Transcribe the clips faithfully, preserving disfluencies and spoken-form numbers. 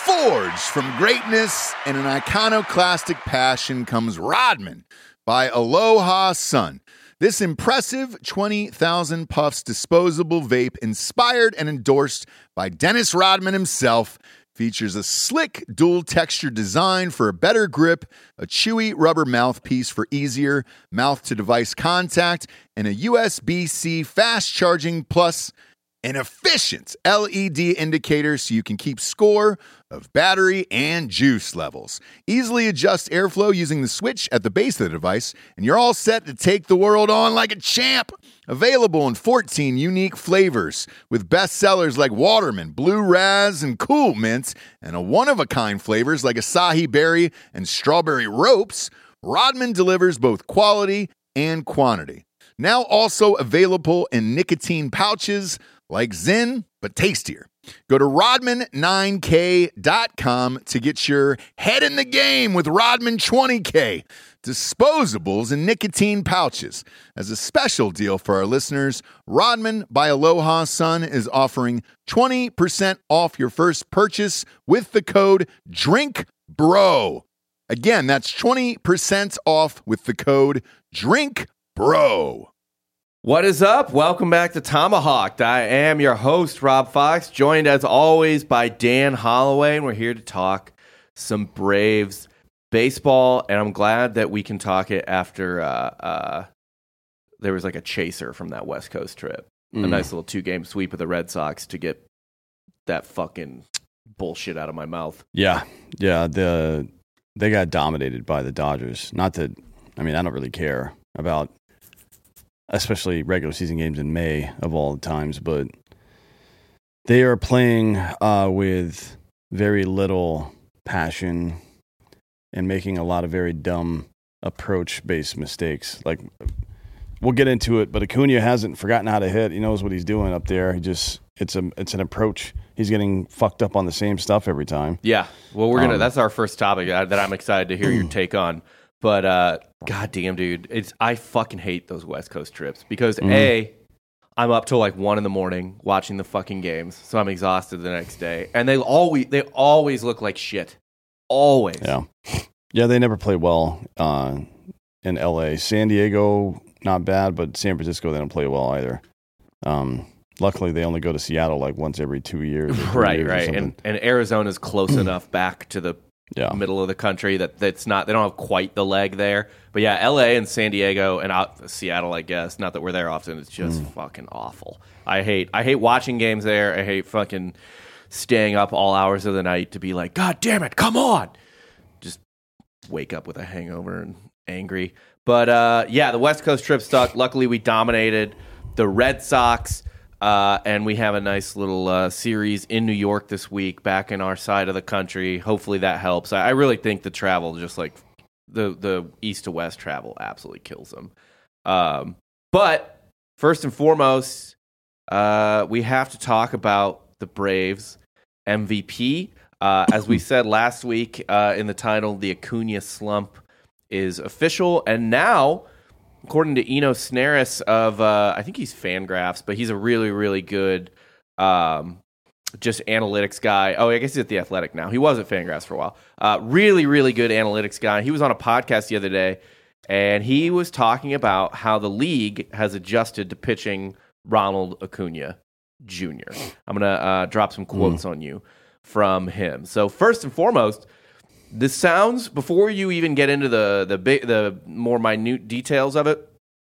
Forged from greatness and an iconoclastic passion comes Rodman by Aloha Sun. This impressive twenty thousand puffs disposable vape, inspired and endorsed by Dennis Rodman himself, features a slick dual texture design for a better grip, a chewy rubber mouthpiece for easier mouth-to-device contact, and a U S B-C fast charging plus an efficient L E D indicator so you can keep score of battery and juice levels. Easily adjust airflow using the switch at the base of the device, and you're all set to take the world on like a champ. Available in fourteen unique flavors with bestsellers like Waterman, Blue Raz, and Cool Mint, and a one-of-a-kind flavors like Acai Berry and Strawberry Ropes, Rodman delivers both quality and quantity. Now also available in nicotine pouches like Zen, but tastier. Go to Rodman nine K dot com to get your head in the game with Rodman twenty K. Disposables and nicotine pouches. As a special deal for our listeners, Rodman by Aloha Sun is offering twenty percent off your first purchase with the code DRINKBRO. Again, that's twenty percent off with the code DRINKBRO. What is up? Welcome back to Tomahawked. I am your host, Rob Fox, joined as always by Dan Holloway, and we're here to talk some Braves baseball, and I'm glad that we can talk it after uh, uh, there was like a chaser from that West Coast trip. Mm. A nice little two-game sweep of the Red Sox to get that fucking bullshit out of my mouth. Yeah, yeah, the they got dominated by the Dodgers. Not that, I mean, I don't really care about especially regular season games in May of all the times, but they are playing uh, with very little passion and making a lot of very dumb approach-based mistakes. Like, we'll get into it, but Acuna hasn't forgotten how to hit. He knows what he's doing up there. He just it's a it's an approach. He's getting fucked up on the same stuff every time. Yeah, well, we're gonna. Um, that's our first topic that I'm excited to hear your take on. But uh, goddamn, dude, it's I fucking hate those West Coast trips because mm. a, I'm up till like one in the morning watching the fucking games, so I'm exhausted the next day, and they always they always look like shit, always. Yeah, yeah, they never play well uh, in L A. San Diego, not bad, but San Francisco they don't play well either. Um, luckily, they only go to Seattle like once every two years. right, years right, and and Arizona's close enough back to the. Yeah. Middle of the country that that's not they don't have quite the leg there, but yeah, L A and San Diego and out, Seattle, I guess. Not that we're there often. It's just mm. fucking awful. I hate I hate watching games there. I hate fucking staying up all hours of the night to be like, God damn it, come on! Just wake up with a hangover and angry. But uh, yeah, the West Coast trip stuck. Luckily, we dominated the Red Sox. Uh, and we have a nice little uh, series in New York this week, back in our side of the country. Hopefully that helps. I, I really think the travel, just like the the east to west travel, absolutely kills them. Um, but first and foremost, uh, we have to talk about the Braves M V P. Uh, as we said last week uh, in the title, the Acuna slump is official, and now, according to Eno Snaris of, uh, I think he's Fangraphs, but he's a really, really good um, just analytics guy. Oh, I guess he's at The Athletic now. He was at Fangraphs for a while. Uh, really, really good analytics guy. He was on a podcast the other day, and he was talking about how the league has adjusted to pitching Ronald Acuna Junior I'm going to uh, drop some quotes mm. on you from him. So first and foremost, this sounds, before you even get into the the big, the more minute details of it,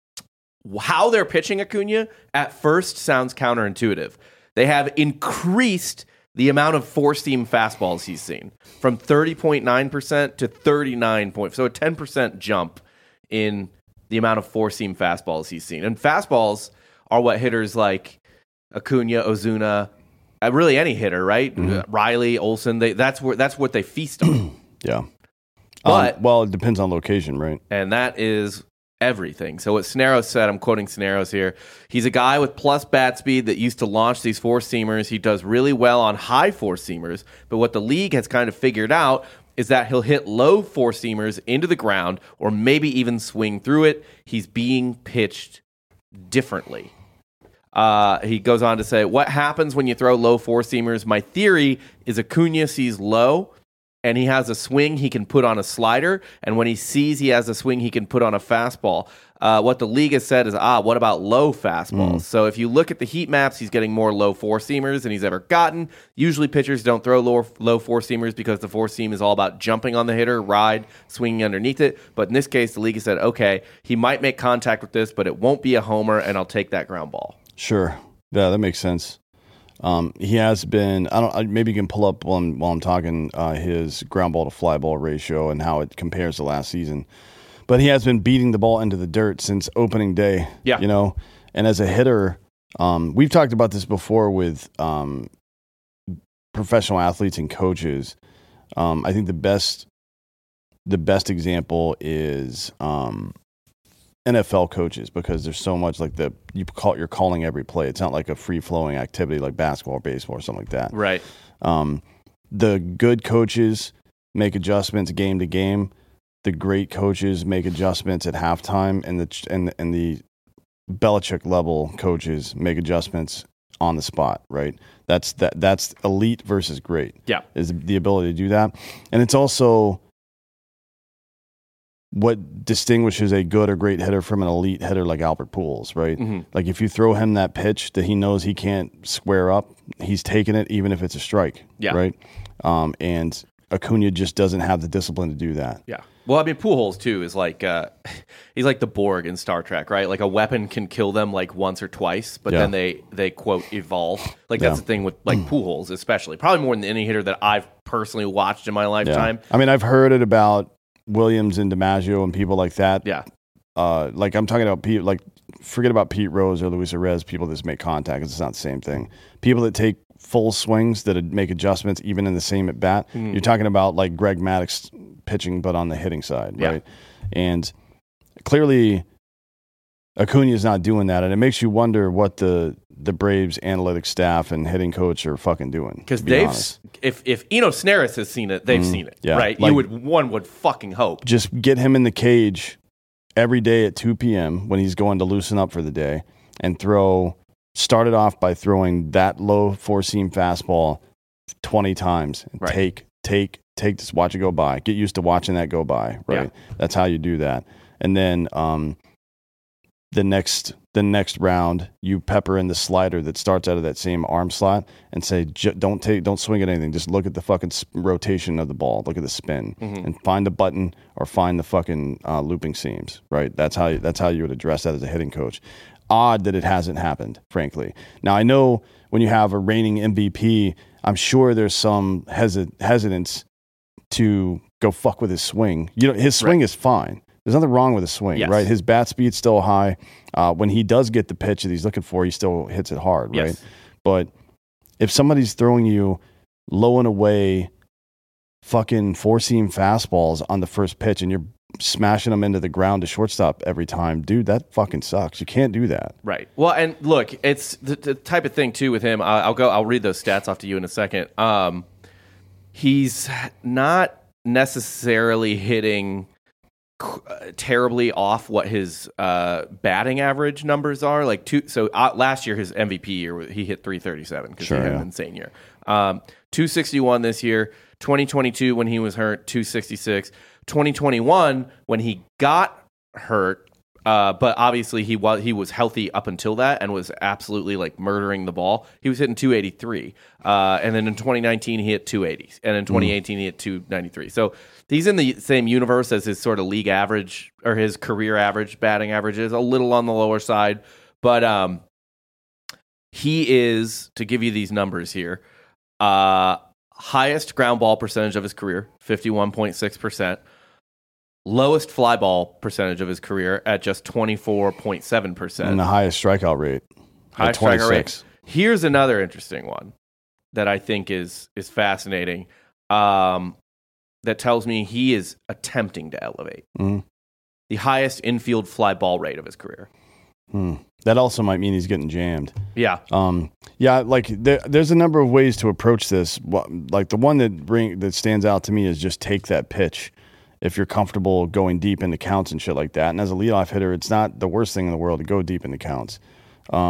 how they're pitching Acuna at first sounds counterintuitive. They have increased the amount of four-seam fastballs he's seen from thirty point nine percent to thirty-nine point, so a ten percent jump in the amount of four-seam fastballs he's seen. And fastballs are what hitters like Acuna, Ozuna, Uh, really any hitter, right? Mm-hmm. Riley, Olsen, they, that's where that's what they feast on. yeah. But um, well, it depends on location, right? And that is everything. So what Snaros said, I'm quoting Snaros here, he's a guy with plus bat speed that used to launch these four-seamers. He does really well on high four-seamers, but what the league has kind of figured out is that he'll hit low four-seamers into the ground or maybe even swing through it. He's being pitched differently. Uh, he goes on to say, what happens when you throw low four-seamers? My theory is Acuna sees low, and he has a swing he can put on a slider, and when he sees he has a swing he can put on a fastball. Uh, what the league has said is, ah, what about low fastballs? Mm. So if you look at the heat maps, he's getting more low four-seamers than he's ever gotten. Usually pitchers don't throw low, low four-seamers because the four-seam is all about jumping on the hitter, ride, swinging underneath it. But in this case, the league has said, okay, he might make contact with this, but it won't be a homer, and I'll take that ground ball. Sure. Yeah, that makes sense. Um, he has been, I don't, maybe you can pull up while I'm, while I'm talking uh, his ground ball to fly ball ratio and how it compares to last season. But he has been beating the ball into the dirt since opening day. Yeah. You know, and as a hitter, um, we've talked about this before with um, professional athletes and coaches. Um, I think the best, the best example is um, N F L coaches, because there's so much like the you call you're calling every play. It's not like a free flowing activity like basketball or baseball or something like that. Right. Um, the good coaches make adjustments game to game. The great coaches make adjustments at halftime, and the and and the Belichick level coaches make adjustments on the spot. Right. That's that. That's elite versus great. Yeah. Is the ability to do that, and it's also what distinguishes a good or great hitter from an elite hitter like Albert Pujols, right? Mm-hmm. Like if you throw him that pitch that he knows he can't square up, he's taking it even if it's a strike, yeah. right? Um, and Acuna just doesn't have the discipline to do that. Yeah. Well, I mean, Pujols, too, is like, uh, he's like the Borg in Star Trek, right? Like a weapon can kill them like once or twice, but yeah. then they, they, quote, evolve. Like that's yeah. the thing with like Pujols, especially. Probably more than any hitter that I've personally watched in my lifetime. Yeah. I mean, I've heard it about Williams and DiMaggio and people like that. Yeah. Uh, like I'm talking about people, like forget about Pete Rose or Luis Arraez, people that just make contact. It's not the same thing. People that take full swings that make adjustments even in the same at bat. Mm. You're talking about like Greg Maddux pitching, but on the hitting side, right? Yeah. And clearly Acuna is not doing that, and it makes you wonder what the the Braves analytics staff and hitting coach are fucking doing. Because be they've, honest. if if Enos Neris has seen it, they've mm, seen it, yeah. right? Like, you would one would fucking hope. Just get him in the cage every day at two p.m. when he's going to loosen up for the day, and throw. Start it off by throwing that low four seam fastball twenty times. And right. Take, take, take. Just watch it go by. Get used to watching that go by. Right. Yeah. That's how you do that. And then um, the next the next round, you pepper in the slider that starts out of that same arm slot, and say, don't take, don't swing at anything. Just look at the fucking rotation of the ball. Look at the spin, mm-hmm. and find the button or find the fucking uh, looping seams. Right. That's how you, that's how you would address that as a hitting coach. Odd that it hasn't happened, frankly. Now, I know when you have a reigning M V P, I'm sure there's some hesit- hesitance to go fuck with his swing. You know, his swing right. is fine. There's nothing wrong with his swing, yes. right? His bat speed's still high. Uh, when he does get the pitch that he's looking for, he still hits it hard, yes. right? But if somebody's throwing you low and away fucking four-seam fastballs on the first pitch and you're smashing them into the ground to shortstop every time, dude, that fucking sucks. You can't do that. Right. Well, and look, it's the, the type of thing too with him. I'll, I'll go. I'll read those stats off to you in a second. Um, he's not necessarily hitting uh, terribly off what his uh, batting average numbers are. Like two. So uh, last year, his M V P year, he hit three thirty-seven because sure, he had yeah. an insane year. Um, two sixty-one this year. twenty twenty-two when he was hurt, two sixty-six. twenty twenty-one when he got hurt, uh, but obviously he was he was healthy up until that and was absolutely like murdering the ball. He was hitting two eighty-three, uh, and then in twenty nineteen he hit two eighty, and in twenty eighteen mm. he hit two ninety-three. So he's in the same universe as his sort of league average or his career average batting average is, a little on the lower side, but um, he is, to give you these numbers here, uh, highest ground ball percentage of his career, fifty-one point six percent. Lowest fly ball percentage of his career at just twenty-four point seven percent. And the highest strikeout rate. Highest strikeout rate. Here's another interesting one that I think is is fascinating, um, that tells me he is attempting to elevate. Mm-hmm. The highest infield fly ball rate of his career. Hmm. That also might mean he's getting jammed. Yeah. Um, yeah, like there, there's a number of ways to approach this. Like the one that bring, that stands out to me is just take that pitch if you're comfortable going deep into counts and shit like that. And as a leadoff hitter, it's not the worst thing in the world to go deep into counts. Um,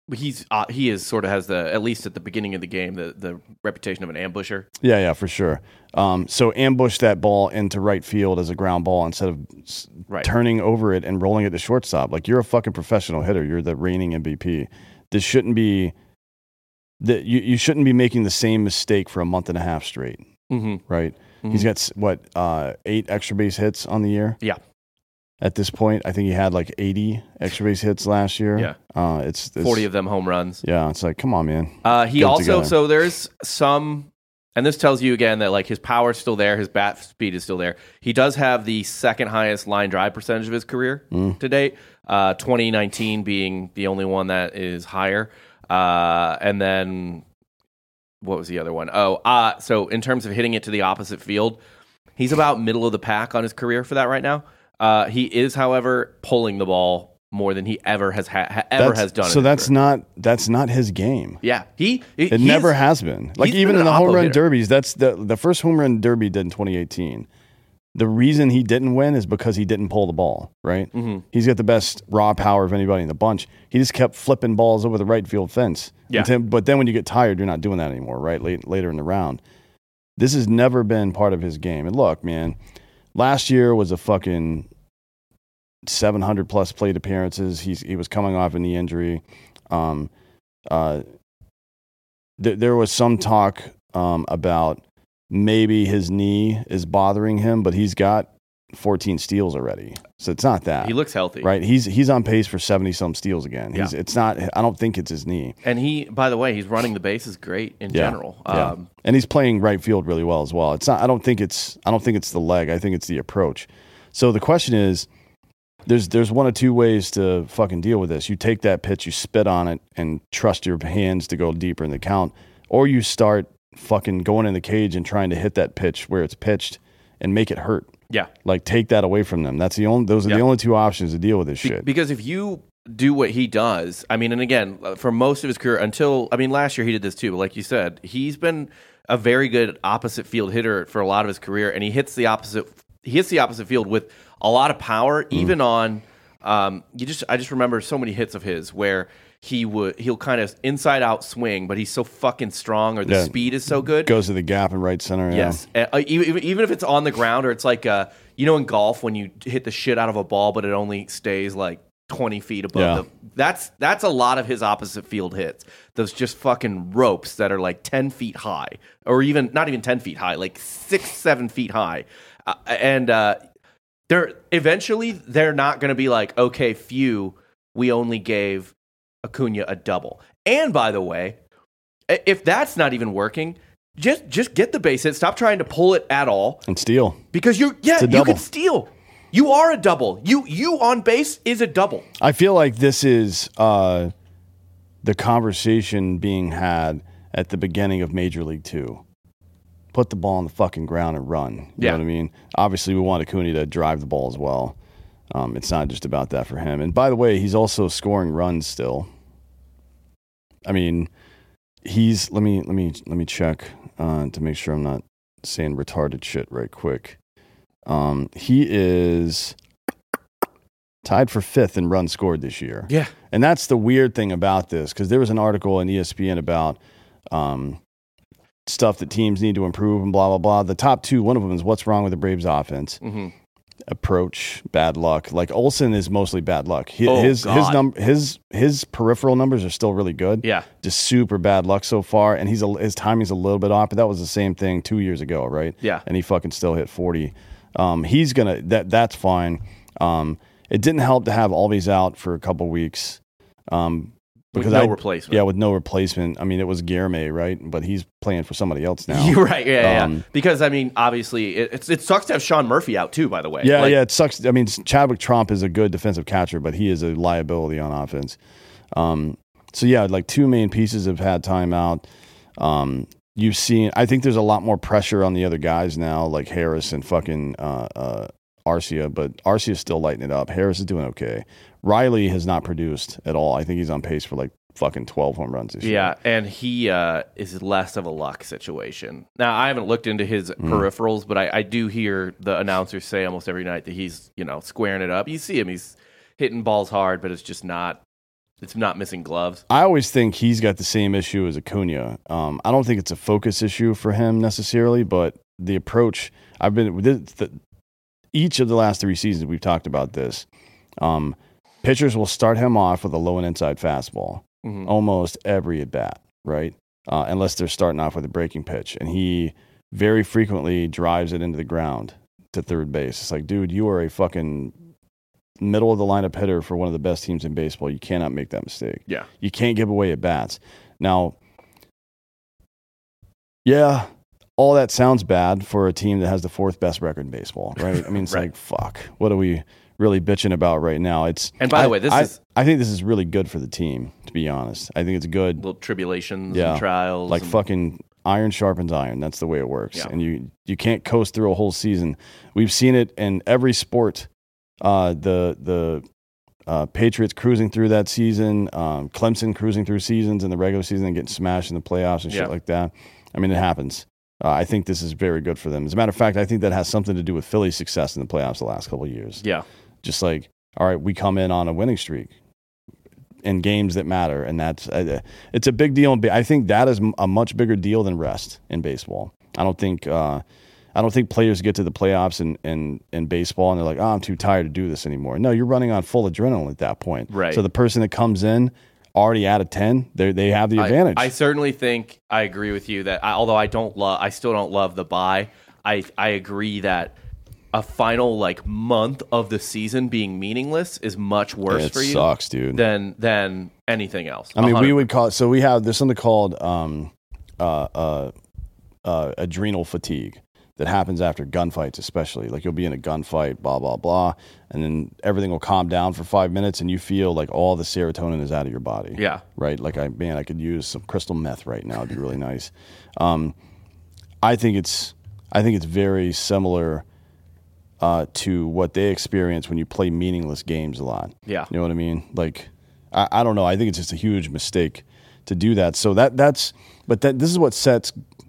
he's uh, he is sort of has the, at least at the beginning of the game, the the reputation of an ambusher. Yeah, yeah, for sure. Um, so ambush that ball into right field as a ground ball instead of right. turning over it and rolling it to shortstop. Like, you're a fucking professional hitter. You're the reigning M V P. This shouldn't be that you, you shouldn't be making the same mistake for a month and a half straight. Mm-hmm. Right? Mm-hmm. He's got what uh, eight extra base hits on the year. Yeah. At this point, I think he had like eighty extra base hits last year. Yeah, uh, it's, it's forty of them home runs. Yeah, it's like, come on, man. Uh, he Get also so there's some, and this tells you again that like his power is still there, his bat speed is still there. He does have the second highest line drive percentage of his career mm. to date. Uh, twenty nineteen being the only one that is higher, uh, and then what was the other one? Oh, uh, so in terms of hitting it to the opposite field, he's about middle of the pack on his career for that right now. Uh, he is, however, pulling the ball more than he ever has ha- ha- ever that's, has done. So that's career. not that's not his game. Yeah, he it never is, has been. Like even in the home run hitter. derbies, that's the the first home run derby did in twenty eighteen. The reason he didn't win is because he didn't pull the ball. Right? Mm-hmm. He's got the best raw power of anybody in the bunch. He just kept flipping balls over the right field fence. Yeah. Until, but then when you get tired, you're not doing that anymore. Right? Late, later in the round, this has never been part of his game. And look, man, last year was a fucking seven hundred plus plate appearances. He's he was coming off a knee injury. Um, uh, th- there was some talk um, about maybe his knee is bothering him, but he's got fourteen steals already, so it's not that. He looks healthy, right? He's he's on pace for seventy some steals again. He's, yeah. It's not. I don't think it's his knee. And he, by the way, he's running the bases great in yeah. general. Yeah. Um, and he's playing right field really well as well. It's not. I don't think it's. I don't think it's the leg. I think it's the approach. So the question is. There's there's one of two ways to fucking deal with this. You take that pitch, you spit on it, and trust your hands to go deeper in the count, or you start fucking going in the cage and trying to hit that pitch where it's pitched and make it hurt. Yeah, like take that away from them. That's the only. Those are yeah. the only two options to deal with this Be- shit. Because if you do what he does, I mean, and again, for most of his career, until I mean, last year he did this too. But like you said, he's been a very good opposite field hitter for a lot of his career, and he hits the opposite. He hits the opposite field with a lot of power, even mm. on. Um, you just, I just remember so many hits of his where he would, he'll kind of inside out swing, but he's so fucking strong, or the yeah. speed is so good. Goes to the gap in right center. Yeah. Yes, uh, even even if it's on the ground, or it's like uh, you know, in golf when you hit the shit out of a ball, but it only stays like twenty feet above yeah. the. That's that's a lot of his opposite field hits. Those just fucking ropes that are like ten feet high, or even not even ten feet high, like six, seven feet high, uh, and. Uh, They're eventually they're not going to be like, okay, phew, we only gave Acuna a double. And by the way, if that's not even working, just just get the base hit. Stop trying to pull it at all and steal. Because you yeah you double. can steal. You are a double. You you on base is a double. I feel like this is uh, the conversation being had at the beginning of Major League Two. Put the ball on the fucking ground and run. You yeah. know what I mean? Obviously, we want Acuna to drive the ball as well. Um, it's not just about that for him. And by the way, he's also scoring runs still. I mean, he's let me let me let me check uh, to make sure I'm not saying retarded shit right quick. Um, he is tied for fifth in runs scored this year. Yeah, and that's the weird thing about this, because there was an article in E S P N about. Um, stuff that teams need to improve and blah, blah, blah. The top two, one of them is what's wrong with the Braves offense. Mm-hmm. Approach, bad luck. Like Olsen is mostly bad luck. He, oh, his God. his num his his peripheral numbers are still really good. Yeah. Just super bad luck so far. And he's a, his timing's a little bit off, but that was the same thing two years ago, right? Yeah. And he fucking still hit forty. Um, he's gonna that that's fine. Um, it didn't help to have Albies out for a couple weeks. Um Because with no I, replacement. Yeah, with no replacement. I mean, it was Guilherme, right? But he's playing for somebody else now. You're right, yeah, um, yeah. Because, I mean, obviously, it, it's, it sucks to have Sean Murphy out, too, by the way. Yeah, like, yeah, it sucks. I mean, Chadwick Tromp is a good defensive catcher, but he is a liability on offense. Um, so, yeah, like two main pieces have had time out. Um, you've seen, I think there's a lot more pressure on the other guys now, like Harris and fucking uh, uh, Arcia, but Arcia's still lighting it up. Harris is doing okay. Riley has not produced at all. I think he's on pace for like fucking twelve home runs this yeah, year. Yeah, and he uh, is less of a luck situation. Now, I haven't looked into his mm. peripherals, but I, I do hear the announcers say almost every night that he's, you know, squaring it up. You see him, he's hitting balls hard, but it's just not it's not missing gloves. I always think he's got the same issue as Acuna. Um, I don't think it's a focus issue for him necessarily, but the approach. I've been the, the, each of the last three seasons we've talked about this. Um, pitchers will start him off with a low and inside fastball mm-hmm. almost every at bat, right? Uh, unless they're starting off with a breaking pitch, and he very frequently drives it into the ground to third base. It's like, dude, you are a fucking middle of the lineup hitter for one of the best teams in baseball. You cannot make that mistake. Yeah. You can't give away at bats. Now, yeah, all that sounds bad for a team that has the fourth best record in baseball, right? I mean, it's right. like, fuck, what are we really bitching about right now? It's And by I, the way, this I, is I think this is really good for the team, to be honest. I think it's good. Little tribulations yeah, and trials. Like and, fucking iron sharpens iron. That's the way it works. Yeah. And you you can't coast through a whole season. We've seen it in every sport. Uh, the the uh, Patriots cruising through that season, um, Clemson cruising through seasons in the regular season and getting smashed in the playoffs and shit yeah. like that. I mean, it happens. Uh, I think this is very good for them. As a matter of fact, I think that has something to do with Philly's success in the playoffs the last couple of years. Yeah. Just like, all right, we come in on a winning streak in games that matter, and that's uh, it's a big deal. I think that is a much bigger deal than rest in baseball. I don't think uh, I don't think players get to the playoffs in, in, in baseball and they're like, oh, I'm too tired to do this anymore. No, you're running on full adrenaline at that point. Right. So the person that comes in already out of ten, they they have the advantage. I, I certainly think I agree with you that I, although I don't love, I still don't love the bye. I I agree that a final like month of the season being meaningless is much worse it for you. It sucks, dude. Than than anything else. I mean, one hundred percent. we would call it. So we have there's something called um, uh, uh, uh, adrenal fatigue that happens after gunfights, especially. Like you'll be in a gunfight, blah blah blah, and then everything will calm down for five minutes, and you feel like all the serotonin is out of your body. Yeah. Right. Like I man, I could use some crystal meth right now. It'd be really nice. Um, I think it's I think it's very similar. Uh, to what they experience when you play meaningless games a lot. Yeah. You know what I mean? Like, I, I don't know. I think it's just a huge mistake to do that. So that that's, but that this is what sets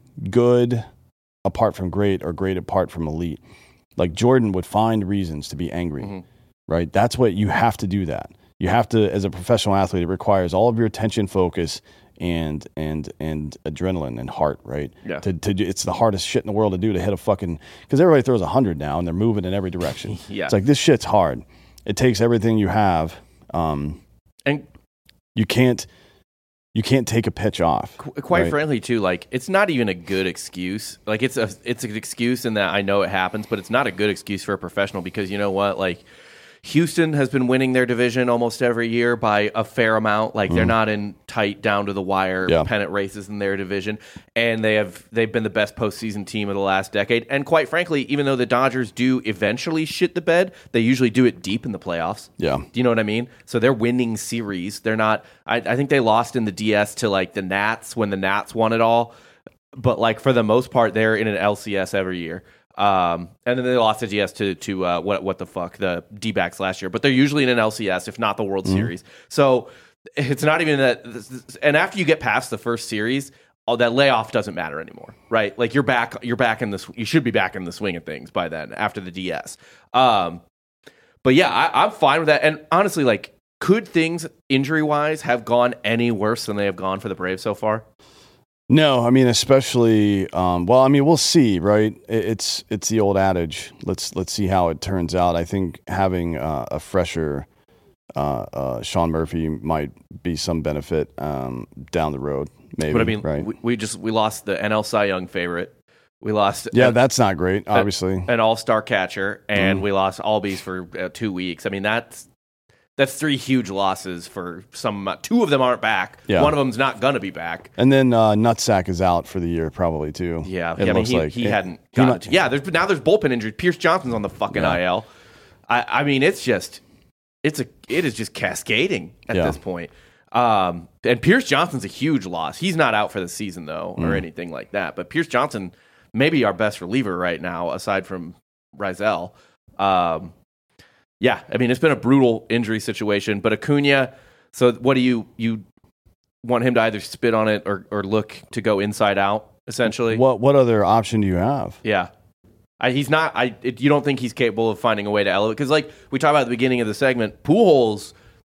good apart from great or great apart from elite. Like Jordan would find reasons to be angry, mm-hmm. right? That's what you have to do that. You have to, as a professional athlete, it requires all of your attention, focus, and and and adrenaline and heart, right? Yeah. To, to it's the hardest shit in the world to do to hit a fucking because everybody throws a hundred now and they're moving in every direction. yeah. It's like this shit's hard. It takes everything you have, um, and you can't you can't take a pitch off. Qu- quite right? frankly, too, like it's not even a good excuse. Like it's a it's an excuse in that I know it happens, but it's not a good excuse for a professional because you know what, like. Houston has been winning their division almost every year by a fair amount. Like mm. they're not in tight, down to the wire yeah. pennant races in their division, and they have they've been the best postseason team of the last decade. And quite frankly, even though the Dodgers do eventually shit the bed, they usually do it deep in the playoffs. Yeah, do you know what I mean? So they're winning series. They're not. I, I think they lost in the D S to like the Nats when the Nats won it all, but like for the most part, they're in an L C S every year. Um, and then they lost the D S to to uh, what what the fuck the D-backs last year, but they're usually in an L C S, if not the World mm-hmm. Series. So it's not even that. And after you get past the first series, all that layoff doesn't matter anymore, right? Like you're back, you're back in this. You should be back in the swing of things by then after the D S. Um, but yeah, I, I'm fine with that. And honestly, like, could things injury wise have gone any worse than they have gone for the Braves so far? No, I mean, especially, um, well, I mean, we'll see, right? It's it's the old adage. Let's let's see how it turns out. I think having uh, a fresher uh, uh, Sean Murphy might be some benefit um, down the road, maybe. But I mean, right? we, we just we lost the N L Cy Young favorite. We lost. Yeah, a, that's not great, obviously. A, an all-star catcher, and mm. we lost Albies for uh, two weeks. I mean, that's That's three huge losses for some. Uh, two of them aren't back. Yeah. One of them's not going to be back. And then uh, Nutsack is out for the year, probably too. Yeah, it yeah, looks I mean, he, like he it, hadn't. He Gotten might, to, yeah, there's now there's bullpen injuries. Pierce Johnson's on the fucking yeah. I L. I, I mean, it's just it's a it is just cascading at yeah. this point. Um, and Pierce Johnson's a huge loss. He's not out for the season though, or mm. anything like that. But Pierce Johnson, maybe our best reliever right now, aside from Rizal. Um, yeah, I mean, it's been a brutal injury situation. But Acuna. So what do you you want him to either spit on it or, or look to go inside out, essentially? What what other option do you have? Yeah. I, he's not I it, you don't think he's capable of finding a way to elevate? Because like we talked about at the beginning of the segment, Pujols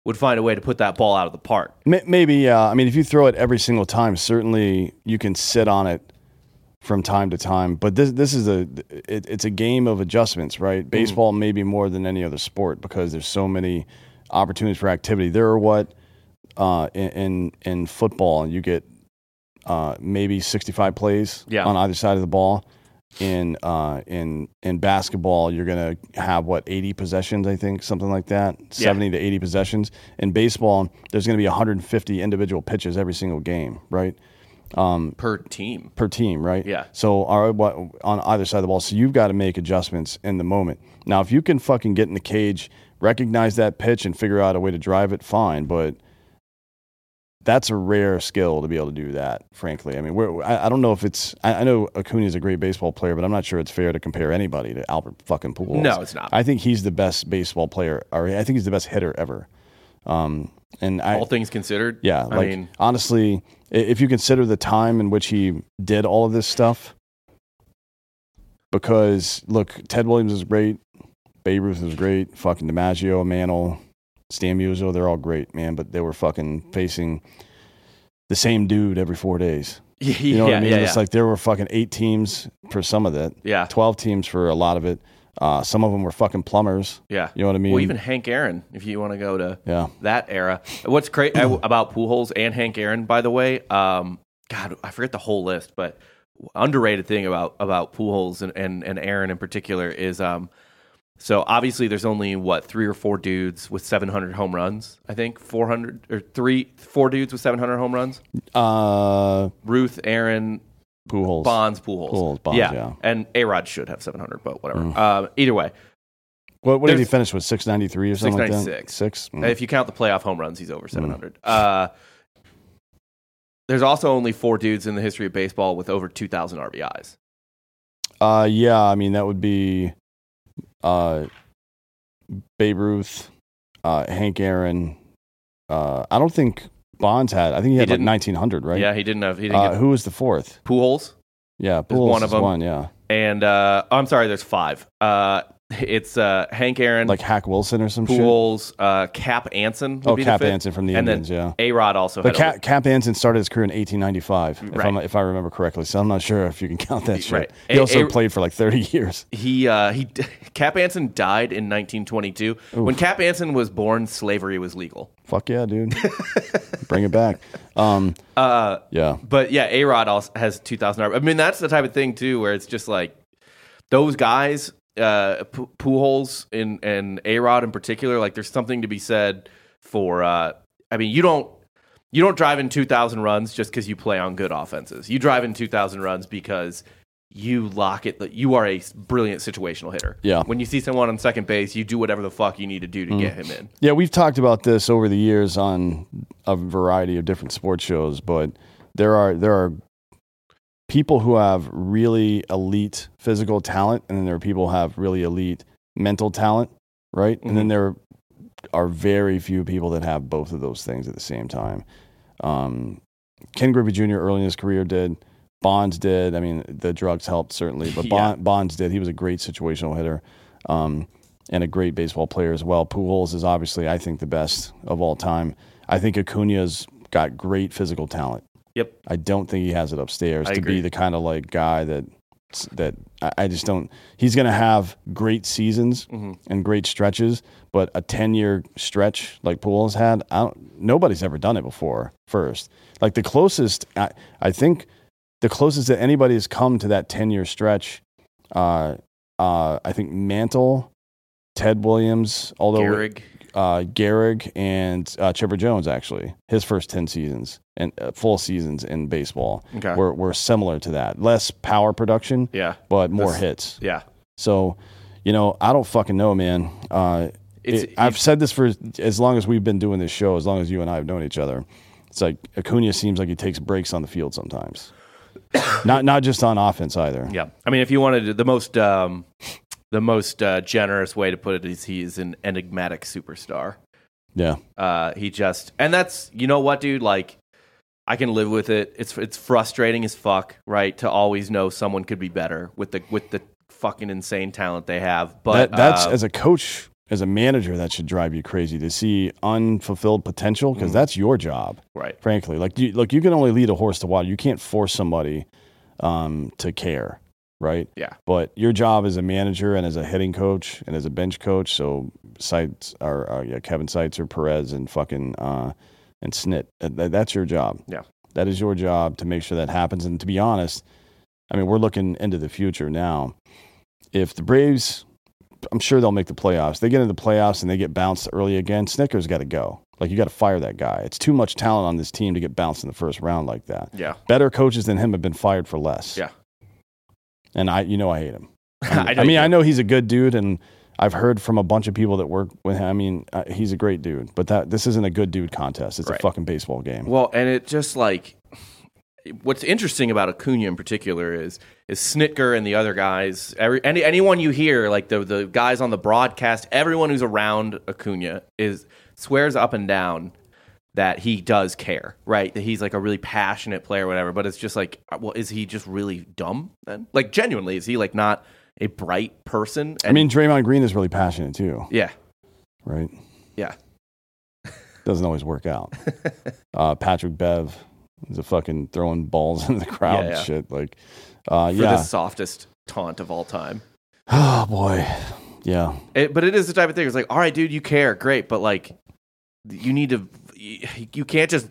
would find a way to put that ball out of the park. Maybe, yeah. I mean, if you throw it every single time, certainly you can sit on it from time to time. But this this is a it, it's a game of adjustments, right? Baseball mm-hmm. maybe more than any other sport because there's so many opportunities for activity. There are what uh, in, in in football you get uh, maybe sixty-five plays yeah. on either side of the ball. In uh, in in basketball, you're gonna have what eighty possessions, I think, something like that, yeah. seventy to eighty possessions. In baseball, there's gonna be one hundred fifty individual pitches every single game, right? Um, per team, per team, right? Yeah. So our, what, on either side of the ball, so you've got to make adjustments in the moment. Now, if you can fucking get in the cage, recognize that pitch, and figure out a way to drive it, fine. But that's a rare skill to be able to do that, frankly. I mean, we're, I, I don't know if it's – I know Acuna is a great baseball player, but I'm not sure it's fair to compare anybody to Albert fucking Pujols. No, it's not. I think he's the best baseball player – or I think he's the best hitter ever. Um, and I, all things considered? Yeah. I like, mean, honestly, if you consider the time in which he did all of this stuff – because, look, Ted Williams is great. Babe Ruth is great. Fucking DiMaggio, Mantle – Stan Musial, they're all great, man, but they were fucking facing the same dude every four days. You know yeah, what I mean? Yeah, it's yeah. like there were fucking eight teams for some of it. Yeah. twelve teams for a lot of it. Uh, some of them were fucking plumbers. Yeah. You know what I mean? Well, even Hank Aaron, if you want to go to yeah. that era. What's great about Pujols and Hank Aaron, by the way, um, God, I forget the whole list, but underrated thing about, about Pujols and, and, and Aaron in particular is um, – so obviously, there's only what three or four dudes with seven hundred home runs. I think four hundred or three, four dudes with seven hundred home runs. Uh, Ruth, Aaron, Pujols, Bonds, Pujols, Pujols, Bonds, yeah. yeah. And A-Rod should have seven hundred, but whatever. Mm. Uh, either way, what, what did he finish with? six ninety-three or something like that. six Six. Mm. If you count the playoff home runs, he's over seven hundred. Mm. Uh, there's also only four dudes in the history of baseball with over two thousand R B Is. Uh, yeah, I mean that would be. Uh, Babe Ruth, uh, Hank Aaron. Uh, I don't think Bonds had. I think he had he like nineteen hundred, right? Yeah, he didn't have. He didn't uh, get, who was the fourth? Pujols. Yeah, Pujols one of them. One, yeah. And uh, oh, I'm sorry, there's five. Uh, it's uh, Hank Aaron, like Hack Wilson or some Pujols, shit. Uh, Cap Anson. Would oh, be Cap the Anson from the and Indians, then yeah. A-Rod also. But had Cap, Cap Anson started his career in eighteen ninety-five, if, right. I'm, if I remember correctly. So I'm not sure if you can count that shit. Right. He a- also a- played for like thirty years. He uh, he Cap Anson died in nineteen twenty-two. Oof. When Cap Anson was born, slavery was legal. Fuck yeah, dude. Bring it back. Um, uh, yeah. But yeah, A-Rod also has two thousand. I mean, that's the type of thing too, where it's just like those guys. Uh, P- Pujols and, and A-Rod in particular, like there's something to be said for. Uh, I mean, you don't you don't drive in two thousand runs just because you play on good offenses. You drive in two thousand runs because you lock it. You are a brilliant situational hitter. Yeah. When you see someone on second base, you do whatever the fuck you need to do to mm. get him in. Yeah, we've talked about this over the years on a variety of different sports shows, but there are there are. people who have really elite physical talent, and then there are people who have really elite mental talent, right? Mm-hmm. And then there are very few people that have both of those things at the same time. Um, Ken Griffey Junior early in his career did. Bonds did. I mean, the drugs helped certainly, but Bond, yeah. Bonds did. He was a great situational hitter um, and a great baseball player as well. Pujols is obviously, I think, the best of all time. I think Acuna's got great physical talent. Yep. I don't think he has it upstairs I to agree. be the kind of like guy that that I just don't. He's going to have great seasons mm-hmm. and great stretches, but a ten year stretch like Pujols had, I don't, nobody's ever done it before. First, like the closest, I, I think the closest that anybody has come to that ten year stretch. Uh, uh, I think Mantle, Ted Williams, although Gehrig. Uh, Gehrig and uh, Chipper Jones, actually, his first ten seasons and uh, full seasons in baseball okay. were, were similar to that. Less power production, yeah, but more That's, hits. Yeah. So, you know, I don't fucking know, man. Uh, it's, it, I've said this for as long as we've been doing this show, as long as you and I have known each other. It's like Acuna seems like he takes breaks on the field sometimes. not not just on offense either. Yeah. I mean, if you wanted to, the most... Um, The most uh, generous way to put it is he's an enigmatic superstar. Yeah. Uh, he just, and that's, you know what, dude? Like, I can live with it. It's it's frustrating as fuck, right? To always know someone could be better with the with the fucking insane talent they have. But that, that's uh, as a coach, as a manager, that should drive you crazy to see unfulfilled potential, because mm. that's your job, right? Frankly, like, you, look, you can only lead a horse to water. You can't force somebody um, to care, right? Yeah. But your job as a manager and as a hitting coach and as a bench coach, so Seitz or uh, yeah, Kevin Seitz or Perez and fucking uh, and Snit, that, that's your job. Yeah. That is your job to make sure that happens. And to be honest, I mean, we're looking into the future now. If the Braves, I'm sure they'll make the playoffs. They get into the playoffs and they get bounced early again, Snicker's got to go. Like, you got to fire that guy. It's too much talent on this team to get bounced in the first round like that. Yeah. Better coaches than him have been fired for less. Yeah. And I, you know, I hate him. I mean, I, I, mean I know he's a good dude, and I've heard from a bunch of people that work with him. I mean, uh, he's a great dude, but that this isn't a good dude contest. It's right. a fucking baseball game. Well, and it just like, what's interesting about Acuna in particular is is Snitker and the other guys, every any, anyone you hear, like the the guys on the broadcast, everyone who's around Acuna is swears up and down that he does care, right? That he's like a really passionate player or whatever, but it's just like, well, is he just really dumb then? Like, genuinely, is he like not a bright person? And, I mean, Draymond Green is really passionate too. Yeah. Right? Yeah. Doesn't always work out. uh, Patrick Bev is a fucking throwing balls in the crowd yeah, yeah. and shit. Like, uh, For yeah. the softest taunt of all time. Oh, boy. Yeah. It, but it is the type of thing. It's like, all right, dude, you care. Great. But like, you need to, you can't just,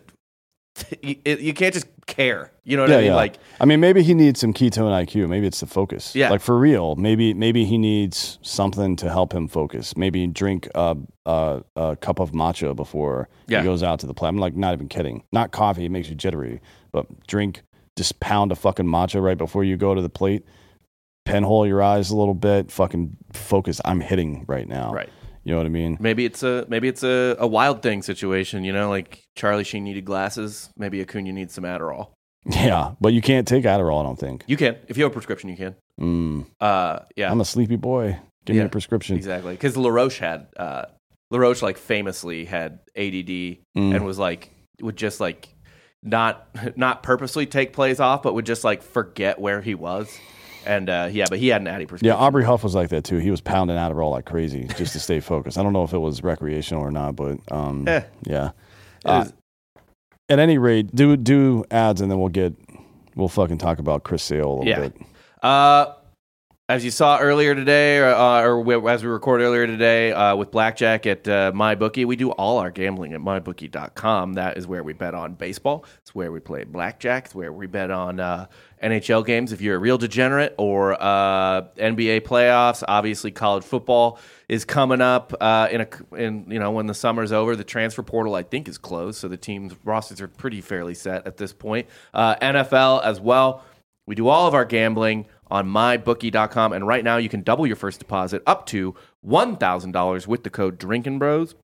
you, you can't just care. You know what yeah, I mean? Yeah. Like, I mean, maybe he needs some ketone I Q. Maybe it's the focus. Yeah. Like, for real. Maybe maybe he needs something to help him focus. Maybe drink a, a, a cup of matcha before yeah. he goes out to the play. I'm like, not even kidding. Not coffee. It makes you jittery. But drink, just pound a fucking matcha right before you go to the plate. Pinhole your eyes a little bit. Fucking focus. I'm hitting right now. Right. You know what I mean? Maybe it's a maybe it's a, a Wild Thing situation, you know, like Charlie Sheen needed glasses. Maybe Acuna needs some Adderall. Yeah, but you can't take Adderall, I don't think. You can. If you have a prescription, you can. Mm. Uh, yeah. I'm a sleepy boy. Give yeah, me a prescription. Exactly. Because LaRoche had, uh, LaRoche like famously had A D D mm. and was like, would just like not not purposely take plays off, but would just like forget where he was. And uh, yeah, but he had an Addy prescription. Yeah, Aubrey Huff was like that too. He was pounding Adderall like crazy just to stay focused. I don't know if it was recreational or not, but um, eh. yeah. Uh, at any rate, do do ads, and then we'll get we'll fucking talk about Chris Sale a little yeah. bit. Uh, as you saw earlier today, or, uh, or as we recorded earlier today uh, with Blackjack at uh, MyBookie, we do all our gambling at my bookie dot com. That is where we bet on baseball. It's where we play blackjack. It's where we bet on uh, N H L games if you're a real degenerate, or uh, N B A playoffs. Obviously, college football is coming up uh, in a in you know when the summer's over. The transfer portal, I think, is closed, so the teams' rosters are pretty fairly set at this point. Uh, N F L as well. We do all of our gambling on my bookie dot com, and right now you can double your first deposit up to one thousand dollars with the code Drinkin' Bros.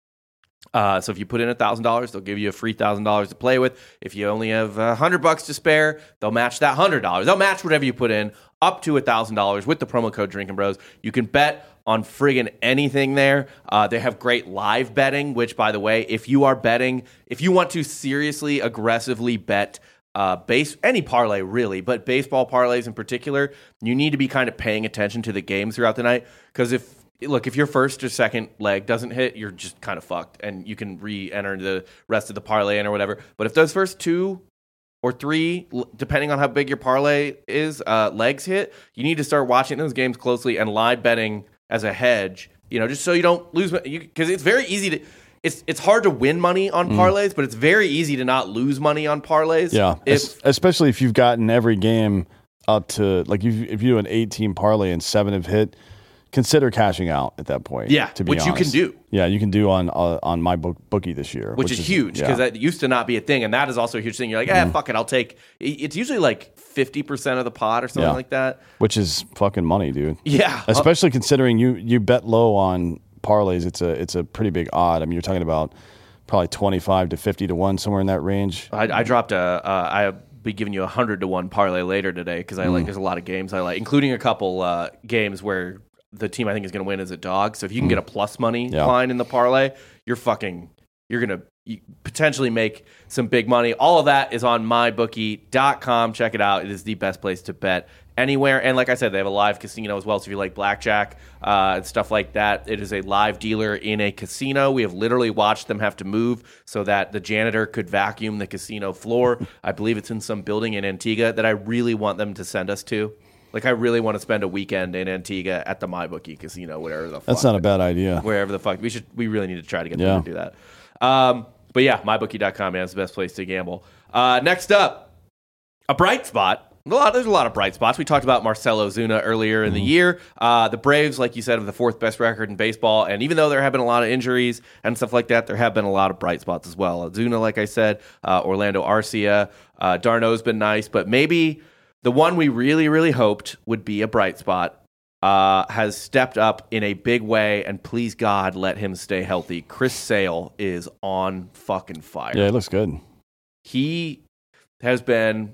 Uh, so if you put in one thousand dollars, they'll give you a free one thousand dollars to play with. If you only have one hundred bucks to spare, they'll match that one hundred dollars. They'll match whatever you put in up to one thousand dollars with the promo code Drinkin' Bros. You can bet on friggin' anything there. Uh, they have great live betting, which, by the way, if you are betting, if you want to seriously, aggressively bet Uh, base any parlay really, but baseball parlays in particular, you need to be kind of paying attention to the games throughout the night. Because if look, if your first or second leg doesn't hit, you're just kind of fucked, and you can re-enter the rest of the parlay in or whatever. But if those first two or three, depending on how big your parlay is, uh, legs hit, you need to start watching those games closely and live betting as a hedge. You know, just so you don't lose, because it's very easy to. It's it's hard to win money on parlays, mm. but it's very easy to not lose money on parlays. Yeah, if, especially if you've gotten every game up to, like, if, if you do an eight-team parlay and seven have hit, consider cashing out at that point. Yeah, to be which honest. you can do. Yeah, you can do on uh, on my book, bookie this year. Which, which is, is huge, because yeah. that used to not be a thing, and that is also a huge thing. You're like, eh, mm. fuck it, I'll take, it's usually like fifty percent of the pot or something yeah. like that. Which is fucking money, dude. Yeah. Especially uh, considering you, you bet low on parlays, it's a it's a pretty big odd. I mean, you're talking about probably twenty-five to fifty to one, somewhere in that range. I, I dropped a. Uh, I'll be giving you a hundred to one parlay later today because I mm. like. There's a lot of games I like, including a couple uh, games where the team I think is going to win is a dog. So if you can mm. get a plus money yeah. line in the parlay, you're fucking. You're gonna you potentially make some big money. All of that is on my bookie dot com. Check it out. It is the best place to bet anywhere. And like I said, they have a live casino as well. So if you like blackjack uh, and stuff like that, it is a live dealer in a casino. We have literally watched them have to move so that the janitor could vacuum the casino floor. I believe it's in some building in Antigua that I really want them to send us to. Like, I really want to spend a weekend in Antigua at the MyBookie casino, wherever the fuck. That's not a bad idea. Wherever the fuck. We should. We really need to try to get yeah. them to do that. Um, but yeah, my bookie dot com, man, is the best place to gamble. Uh, next up, a bright spot. A lot, there's a lot of bright spots. We talked about Marcell Ozuna earlier in mm-hmm. the year. Uh, the Braves, like you said, have the fourth best record in baseball. And even though there have been a lot of injuries and stuff like that, there have been a lot of bright spots as well. Ozuna, like I said, uh, Orlando Arcia, uh, d'Arnaud's been nice. But maybe the one we really, really hoped would be a bright spot uh, has stepped up in a big way. And please, God, let him stay healthy. Chris Sale is on fucking fire. Yeah, it looks good. He has been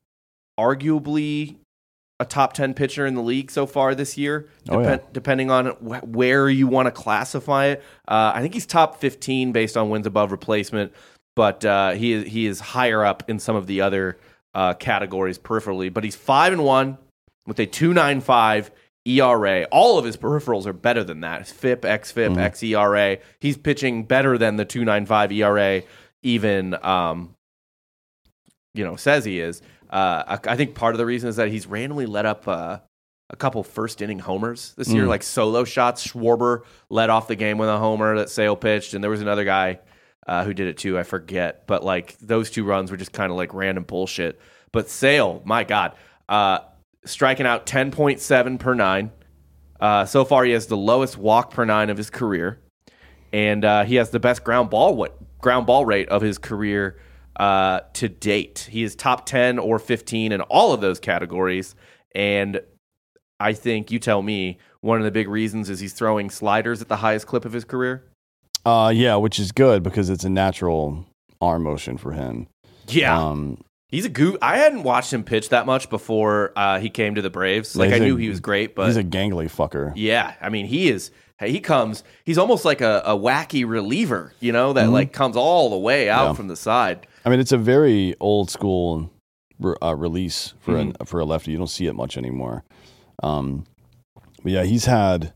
arguably a top ten pitcher in the league so far this year, oh, dep- yeah. depending on wh- where you want to classify it. Uh, I think he's top fifteen based on wins above replacement, but uh, he is, he is higher up in some of the other uh, categories peripherally. But he's five and one with a two point nine five E R A. All of his peripherals are better than that. His F I P, X F I P, mm-hmm. X E R A. He's pitching better than the two point nine five E R A even um, you know says he is. Uh, I, I think part of the reason is that he's randomly let up uh, a couple first inning homers this year, mm. like solo shots. Schwarber led off the game with a homer that Sale pitched, and there was another guy uh, who did it too. I forget, but like those two runs were just kind of like random bullshit. But Sale, my God, uh, striking out ten point seven per nine. Uh, so far, he has the lowest walk per nine of his career, and uh, he has the best ground ball what ground ball rate of his career. Uh, to date, he is top ten or fifteen in all of those categories, and I think, you tell me, one of the big reasons is he's throwing sliders at the highest clip of his career. Uh, yeah, which is good because it's a natural arm motion for him. Yeah, um, he's a goo. I hadn't watched him pitch that much before uh, he came to the Braves. Like I knew a, he was great, but he's a gangly fucker. Yeah, I mean he is. He comes. He's almost like a, a wacky reliever, you know, that mm-hmm. like comes all the way out yeah. from the side. I mean, it's a very old school re- uh, release for mm-hmm. a for a lefty. You don't see it much anymore. Um, but yeah, he's had.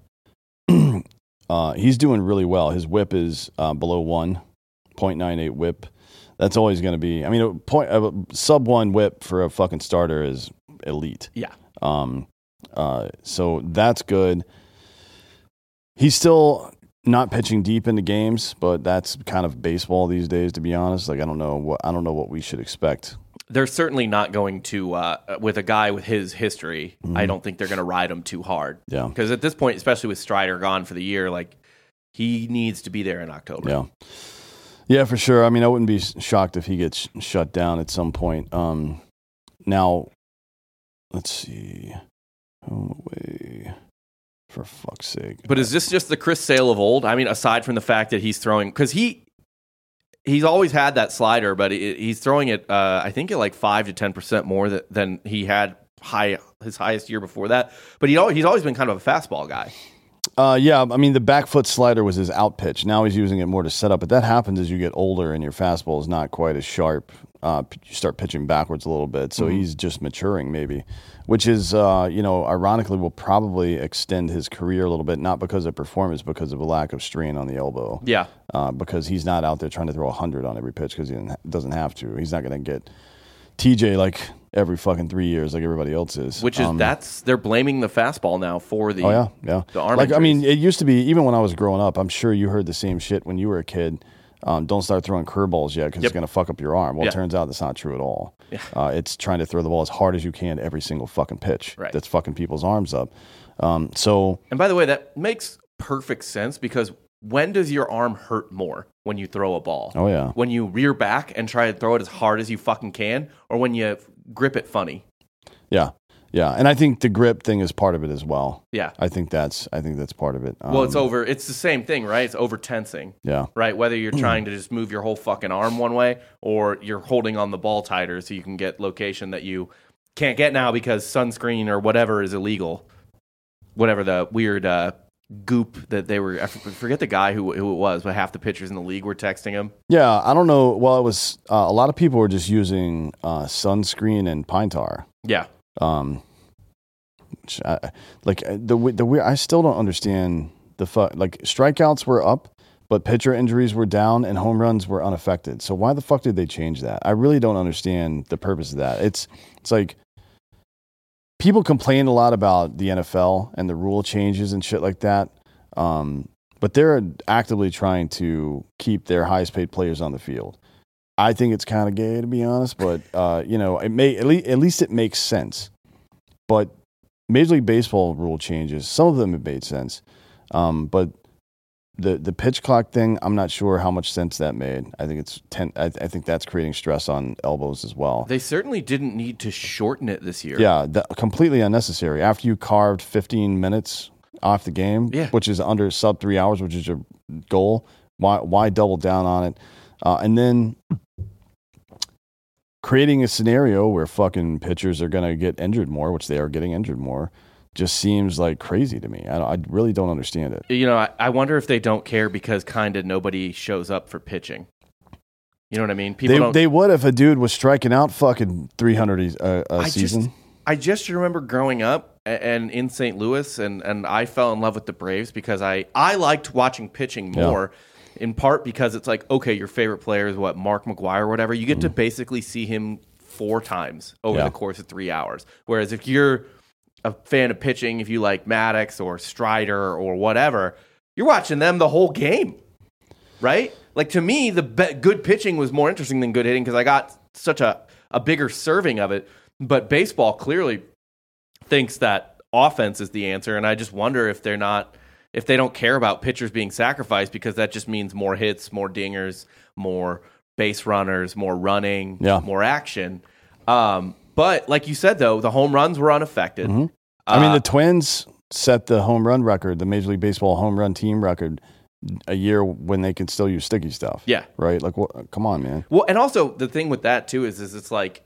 uh, he's doing really well. His whip is uh, below one point nine eight whip. That's always going to be. I mean, a point a sub one whip for a fucking starter is elite. Yeah. Um. Uh. So that's good. He's still not pitching deep into games, but that's kind of baseball these days, to be honest. Like I don't know what I don't know what we should expect. They're certainly not going to uh, with a guy with his history. Mm-hmm. I don't think they're going to ride him too hard. Yeah, because at this point, especially with Strider gone for the year, like he needs to be there in October. Yeah, yeah, for sure. I mean, I wouldn't be shocked if he gets shut down at some point. Um, now, let's see. Home away. For fuck's sake. But is this just the Chris Sale of old? I mean, aside from the fact that he's throwing, because he he's always had that slider, but it, he's throwing it, uh, I think, at like five to ten percent more that, than he had high his highest year before that. But he he's always been kind of a fastball guy. Uh, yeah, I mean, the back foot slider was his out pitch. Now he's using it more to set up. But that happens as you get older and your fastball is not quite as sharp. Uh, you start pitching backwards a little bit. So mm-hmm. he's just maturing maybe, which is, uh, you know, ironically will probably extend his career a little bit, not because of performance, because of a lack of strain on the elbow. Yeah. Uh, because he's not out there trying to throw one hundred on every pitch because he doesn't have to. He's not going to get T J like every fucking three years like everybody else is. Which is, um, that's, they're blaming the fastball now for the, oh yeah, yeah. the arm Like, injuries. I mean, it used to be, even when I was growing up, I'm sure you heard the same shit when you were a kid. Um, don't start throwing curveballs yet because yep. it's going to fuck up your arm. Well, yeah. it turns out that's not true at all. Yeah. Uh, it's trying to throw the ball as hard as you can every single fucking pitch. Right. That's fucking people's arms up. Um, so, and by the way, that makes perfect sense because when does your arm hurt more? When you throw a ball? Oh yeah. When you rear back and try to throw it as hard as you fucking can, or when you grip it funny? Yeah. Yeah, and I think the grip thing is part of it as well. Yeah, I think that's I think that's part of it. Um, well, it's over. It's the same thing, right? It's over tensing. Yeah, right. Whether you're trying to just move your whole fucking arm one way, or you're holding on the ball tighter so you can get location that you can't get now because sunscreen or whatever is illegal. Whatever the weird uh, goop that they were. I forget the guy who who it was, but half the pitchers in the league were texting him. Yeah, I don't know. Well, it was uh, a lot of people were just using uh, sunscreen and pine tar. Yeah. Um. Which I, like the the weird. I still don't understand the fu- like strikeouts were up, but pitcher injuries were down and home runs were unaffected. So why the fuck did they change that? I really don't understand the purpose of that. It's it's like. People complain a lot about the N F L and the rule changes and shit like that, um, but they're actively trying to keep their highest paid players on the field. I think it's kind of gay, to be honest, but uh, you know, it may at least, at least it makes sense. But Major League Baseball rule changes, some of them have made sense, um, but the the pitch clock thing, I'm not sure how much sense that made. I think it's ten. I, I think that's creating stress on elbows as well. They certainly didn't need to shorten it this year. Yeah, that, completely unnecessary. After you carved fifteen minutes off the game, yeah. which is under sub three hours, which is your goal, why why double down on it? Uh, and then creating a scenario where fucking pitchers are going to get injured more, which they are getting injured more. Just seems like crazy to me. I, I really don't understand it. You know, I, I wonder if they don't care because kind of nobody shows up for pitching. You know what I mean? People they, don't, they would if a dude was striking out fucking three hundred a, a I season. Just, I just remember growing up and in Saint Louis, and, and I fell in love with the Braves because I, I liked watching pitching more, yeah. in part because it's like, okay, your favorite player is what, Mark McGwire or whatever. You get mm. to basically see him four times over yeah. the course of three hours. Whereas if you're a fan of pitching, if you like Maddox or Strider or whatever, you're watching them the whole game, right? Like, to me, the be- good pitching was more interesting than good hitting because I got such a, a bigger serving of it. But baseball clearly thinks that offense is the answer, and I just wonder if they're not, if they don't care about pitchers being sacrificed because that just means more hits, more dingers, more base runners, more running, yeah. more action. Um, But like you said, though, the home runs were unaffected. Mm-hmm. I uh, mean, the Twins set the home run record, the Major League Baseball home run team record, a year when they could still use sticky stuff. Yeah. Right? Like, what, come on, man. Well, and also the thing with that, too, is, is it's like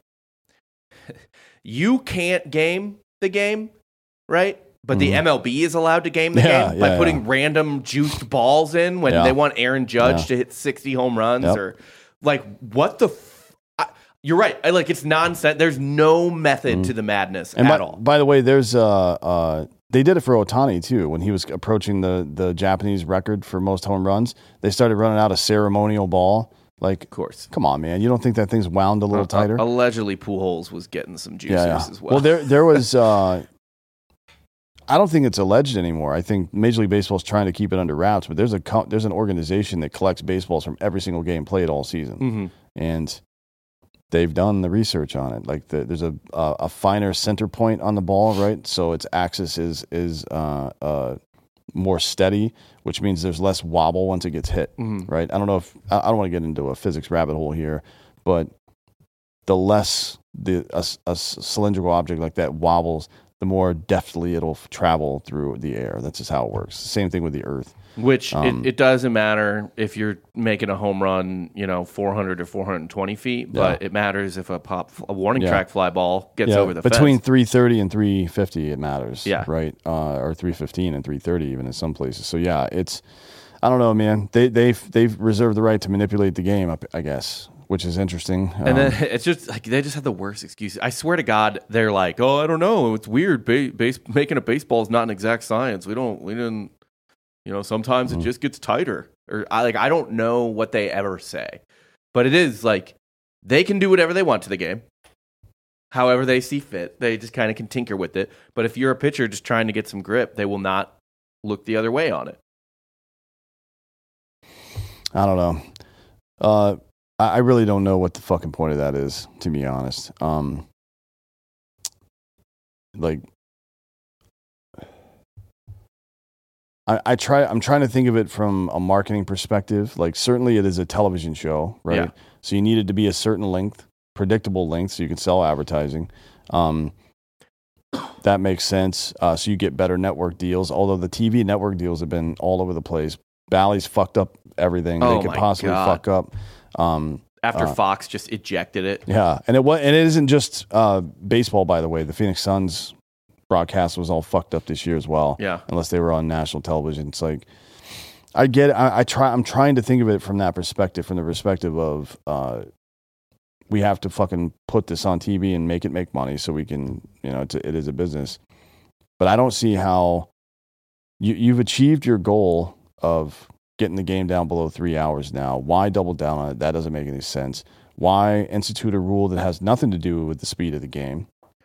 you can't game the game, right? But the mm-hmm. M L B is allowed to game the yeah, game yeah, by putting yeah. random juiced balls in when yeah. they want Aaron Judge yeah. to hit sixty home runs yep. or like what the f- You're right. I, like it's nonsense. There's no method mm. to the madness and at by, all. By the way, there's uh, uh, they did it for Ohtani too when he was approaching the the Japanese record for most home runs. They started running out a ceremonial ball. Like, of course, come on, man. You don't think that thing's wound a little uh, tighter? Uh, allegedly, Pujols was getting some juices yeah, yeah. as well. Well, there there was. Uh, I don't think it's alleged anymore. I think Major League Baseball is trying to keep it under wraps, but there's a co- there's an organization that collects baseballs from every single game played all season, mm-hmm. and they've done the research on it. Like the, there's a, a a finer center point on the ball, right? So its axis is is uh, uh, more steady, which means there's less wobble once it gets hit, mm-hmm. right? I don't know if I, I don't want to get into a physics rabbit hole here, but the less the a, a cylindrical object like that wobbles, the more deftly it'll travel through the air. That's just how it works. Same thing with the Earth. Which um, it, it doesn't matter if you're making a home run, you know, four hundred or four hundred twenty feet, but yeah. it matters if a pop a warning yeah. track fly ball gets yeah. over the Between fence. three thirty and three fifty, it matters. Yeah. Right? Uh, or three fifteen and three thirty even in some places. So, yeah, it's, I don't know, man. They, they've, they've reserved the right to manipulate the game, I guess, which is interesting. And um, then it's just like they just have the worst excuses. I swear to God, they're like, "Oh, I don't know. It's weird. Ba- base making a baseball is not an exact science. We don't. We didn't. You know, sometimes mm-hmm. it just gets tighter." Or I like I don't know what they ever say, but it is like they can do whatever they want to the game, however they see fit. They just kind of can tinker with it. But if you're a pitcher just trying to get some grip, they will not look the other way on it. I don't know. Uh, I really don't know what the fucking point of that is, to be honest. Um, like, I, I try. I'm trying to think of it from a marketing perspective. Like, certainly it is a television show, right? Yeah. So you need it to be a certain length, predictable length, so you can sell advertising. Um, that makes sense. Uh, so you get better network deals. Although the T V network deals have been all over the place. Bally's fucked up everything oh they could my possibly God. fuck up. Um, After uh, Fox just ejected it. Yeah, and it was, and it isn't just uh, baseball, by the way. The Phoenix Suns broadcast was all fucked up this year as well. Yeah. Unless they were on national television. It's like, I get it. I, I try, I'm trying to think of it from that perspective, from the perspective of, uh, we have to fucking put this on T V and make it make money so we can, you know, it's a, it is a business. But I don't see how you, you've achieved your goal of getting the game down below three hours now. Why double down on it? That doesn't make any sense. Why institute a rule that has nothing to do with the speed of the game?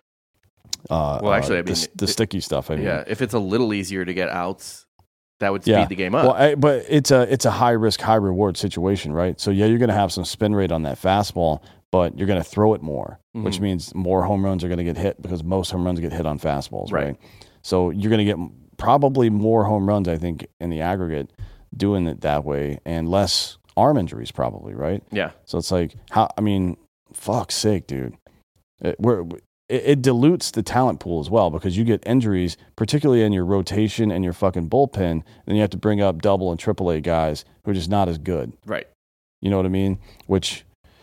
Uh, well, actually, uh, I mean, the, the it, sticky stuff. I mean, yeah, if it's a little easier to get outs, that would speed yeah. the game up. Well, I, but it's a it's a high risk, high reward situation, right? So yeah, you're going to have some spin rate on that fastball, but you're going to throw it more, mm-hmm. which means more home runs are going to get hit because most home runs get hit on fastballs, right? right? So you're going to get probably more home runs, I think, in the aggregate doing it that way, and less arm injuries probably, right? Yeah. So it's like, how? I mean, fuck's sake, dude. It, we're, it, it dilutes the talent pool as well because you get injuries, particularly in your rotation and your fucking bullpen, and then you have to bring up double and triple A guys who are just not as good. Right. You know what I mean? Which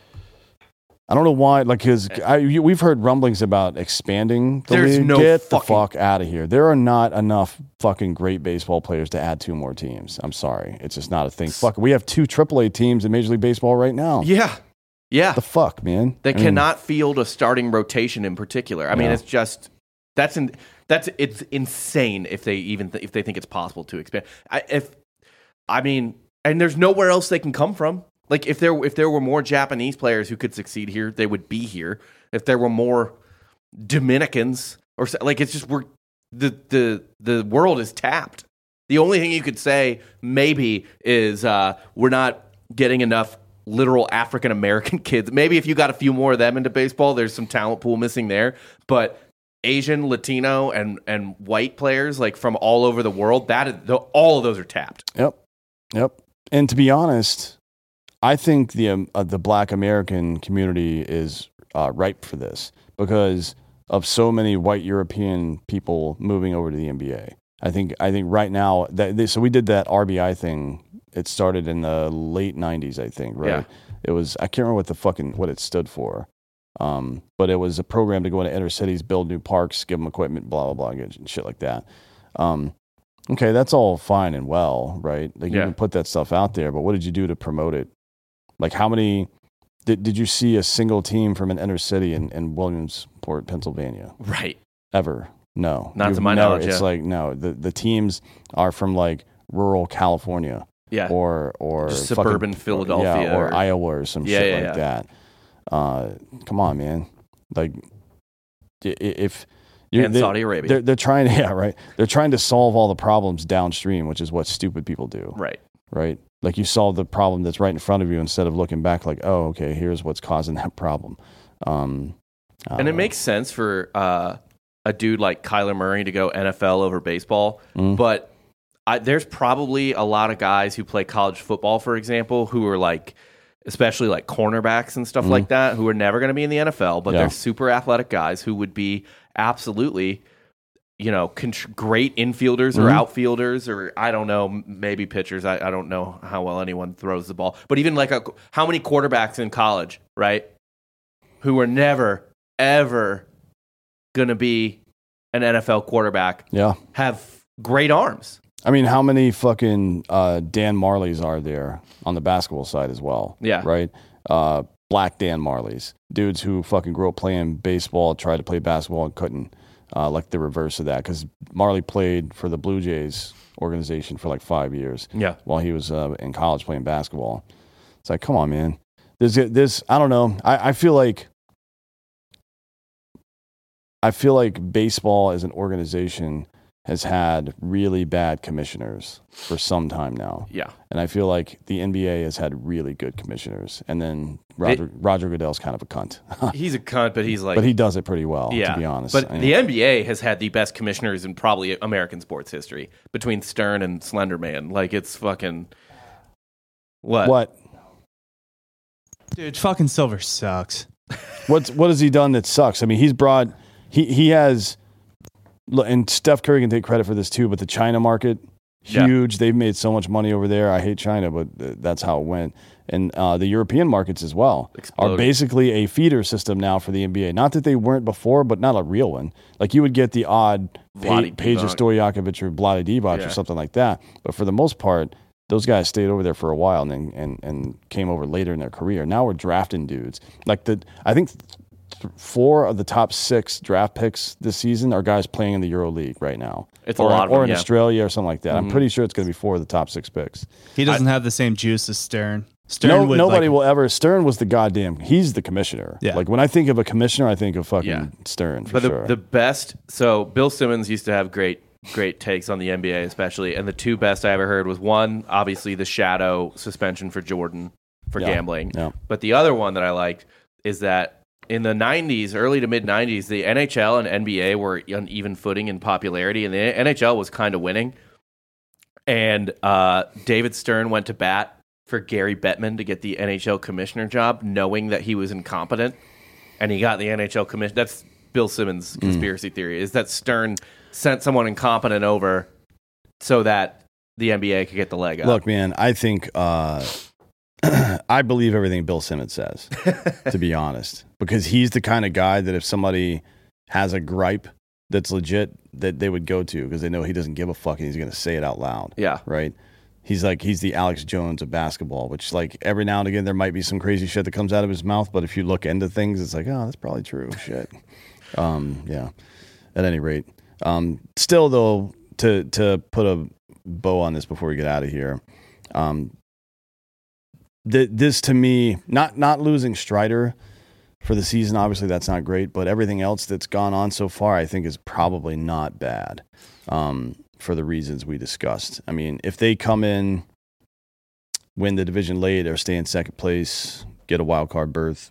I don't know why, like, because we've heard rumblings about expanding the There's league. no Get fucking... the fuck out of here. There are not enough fucking great baseball players to add two more teams. I'm sorry. It's just not a thing. Fuck, we have two triple A teams in Major League Baseball right now. Yeah. Yeah. The fuck, man? They I cannot mean, field a starting rotation in particular. I mean, yeah. it's just, that's, in, that's, it's insane if they even, th- if they think it's possible to expand. I, if, I mean, and there's nowhere else they can come from. Like if there if there were more Japanese players who could succeed here, they would be here. If there were more Dominicans or like it's just we're the the the world is tapped. The only thing you could say maybe is uh, we're not getting enough literal African American kids. Maybe if you got a few more of them into baseball, there's some talent pool missing there. But Asian, Latino, and and white players like from all over the world, that is the, all of those are tapped. Yep, yep. And to be honest, I think the um, uh, the Black American community is uh, ripe for this because of so many white European people moving over to the N B A. I think I think right now that they, so we did that R B I thing. It started in the late nineties, I think. Right? Yeah. It was I can't remember what the fucking what it stood for, um, but it was a program to go into inner cities, build new parks, give them equipment, blah blah blah, and shit like that. Um, okay, that's all fine and well, right? Like you yeah. can put that stuff out there, but what did you do to promote it? Like how many did did you see a single team from an inner city in, in Williamsport, Pennsylvania? Right. Ever? No. Not You've to my never, knowledge. It's yeah. like no. The the teams are from like rural California. Yeah. Or or just fucking, suburban Philadelphia. Yeah, or, or Iowa or some yeah, shit yeah, like yeah. that. Uh, come on, man. Like if you're, and Saudi Arabia. They're they're trying to yeah, right. They're trying to solve all the problems downstream, which is what stupid people do. Right. Right. Like you solve the problem that's right in front of you instead of looking back like, oh, okay, here's what's causing that problem. Um, and it know. makes sense for uh, a dude like Kyler Murray to go N F L over baseball. Mm. But I, there's probably a lot of guys who play college football, for example, who are like, especially like cornerbacks and stuff mm. like that, who are never going to be in the N F L, but yeah. they're super athletic guys who would be absolutely, you know, con- great infielders or mm-hmm. outfielders, or I don't know, maybe pitchers. I, I don't know how well anyone throws the ball, but even like a, how many quarterbacks in college, right, who are never, ever going to be an N F L quarterback, yeah, have great arms. I mean, how many fucking uh, Dan Marleys are there on the basketball side as well? Yeah. Right? Uh, black Dan Marleys. Dudes who fucking grew up playing baseball, tried to play basketball and couldn't. Uh, like the reverse of that, because Marley played for the Blue Jays organization for like five years. Yeah, while he was uh, in college playing basketball. It's like, come on, man. There's this. I don't know. I, I feel like I feel like baseball as an organization has had really bad commissioners for some time now. Yeah, and I feel like the N B A has had really good commissioners, and then Roger, it, Roger Goodell's kind of a cunt. He's a cunt, but he's like, but he does it pretty well. Yeah, to be honest. But I mean, the N B A has had the best commissioners in probably American sports history between Stern and Slenderman. Like it's fucking what? What? Dude, fucking Silver sucks. What's what has he done that sucks? I mean, he's brought he he has. And Steph Curry can take credit for this too, but the China market, huge. Yeah. They've made so much money over there. I hate China, but that's how it went. and uh, the European markets as well Exploding. are basically a feeder system now for the N B A. Not that they weren't before, but not a real one. Like you would get the odd pa- Peja Stojakovic or Vlade Divac yeah. or something like that. But for the most part, those guys stayed over there for a while and then, and and came over later in their career. Now we're drafting dudes. Like the I think th- four of the top six draft picks this season are guys playing in the Euro League right now. It's or, a lot of or them, in yeah. Australia or something like that. Mm-hmm. I'm pretty sure it's going to be four of the top six picks. He doesn't I, have the same juice as Stern. Stern no, would, nobody like, will ever. Stern was the goddamn. He's the commissioner. Yeah. Like when I think of a commissioner, I think of fucking yeah. Stern for but the, sure. the best. So Bill Simmons used to have great, great takes on the N B A, especially, and the two best I ever heard was one, obviously, the shadow suspension for Jordan for yeah. gambling. Yeah. But the other one that I liked is that in the nineties, early to mid nineties, the N H L and N B A were on even footing in popularity, and the N H L was kind of winning. And uh, David Stern went to bat for Gary Bettman to get the N H L commissioner job, knowing that he was incompetent, and he got the N H L commission. That's Bill Simmons' conspiracy mm. theory, is that Stern sent someone incompetent over so that the N B A could get the leg up. Look, man, I think uh, I believe everything Bill Simmons says, to be honest, because he's the kind of guy that if somebody has a gripe that's legit, that they would go to because they know he doesn't give a fuck and he's going to say it out loud. Yeah. Right? He's like, he's the Alex Jones of basketball, which like every now and again there might be some crazy shit that comes out of his mouth, but if you look into things, it's like, oh, that's probably true. Shit. Um, yeah. At any rate. Um, still, though, to to put a bow on this before we get out of here, um, th- this to me, not not losing Strider for the season, obviously that's not great, but everything else that's gone on so far, I think is probably not bad um, for the reasons we discussed. I mean, if they come in, win the division late, or stay in second place, get a wild card berth,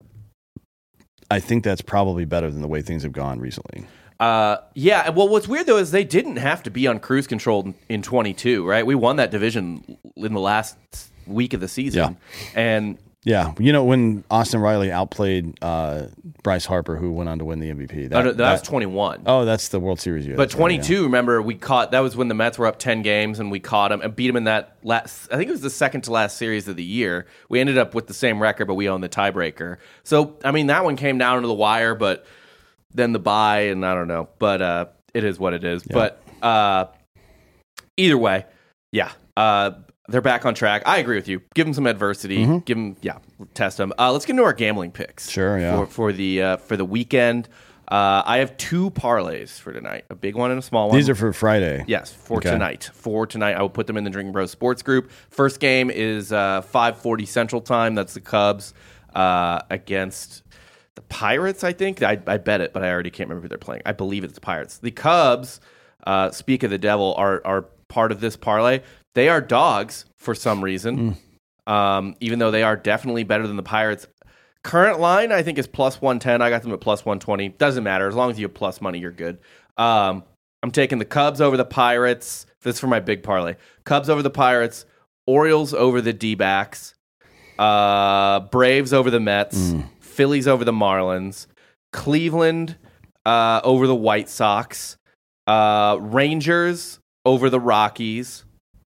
I think that's probably better than the way things have gone recently. Uh, yeah. Well, what's weird though is they didn't have to be on cruise control in twenty-two, right? We won that division in the last week of the season, yeah. and yeah, you know when Austin Riley outplayed uh, Bryce Harper, who went on to win the M V P. That, oh, no, that, that was twenty-one. Oh, that's the World Series year. But twenty-two, right, yeah. remember, we caught. That was when the Mets were up ten games, and we caught them and beat them in that last. I think it was the second to last series of the year. We ended up with the same record, but we owned the tiebreaker. So, I mean, that one came down to the wire, but. Then the bye, and I don't know, but uh, it is what it is. Yeah. But uh, either way, yeah, uh, they're back on track. I agree with you. Give them some adversity. Mm-hmm. Give them, yeah, test them. Uh, let's get into our gambling picks. Sure, yeah. For, for the uh, for the weekend, uh, I have two parlays for tonight: a big one and a small one. These are for Friday. Yes, for okay. tonight. For tonight, I will put them in the Drinking Bros Sports group. First game is uh, five forty Central Time. That's the Cubs uh, against. The Pirates, I think. I, I bet it, but I already can't remember who they're playing. I believe it's the Pirates. The Cubs, uh, speak of the devil, are are part of this parlay. They are dogs for some reason, mm. um, even though they are definitely better than the Pirates. Current line, I think, is plus one ten. I got them at plus one twenty. Doesn't matter. As long as you have plus money, you're good. Um, I'm taking the Cubs over the Pirates. This is for my big parlay. Cubs over the Pirates. Orioles over the D-backs. Uh, Braves over the Mets. Mm. Phillies over the Marlins, Cleveland uh, over the White Sox, uh, Rangers over the Rockies,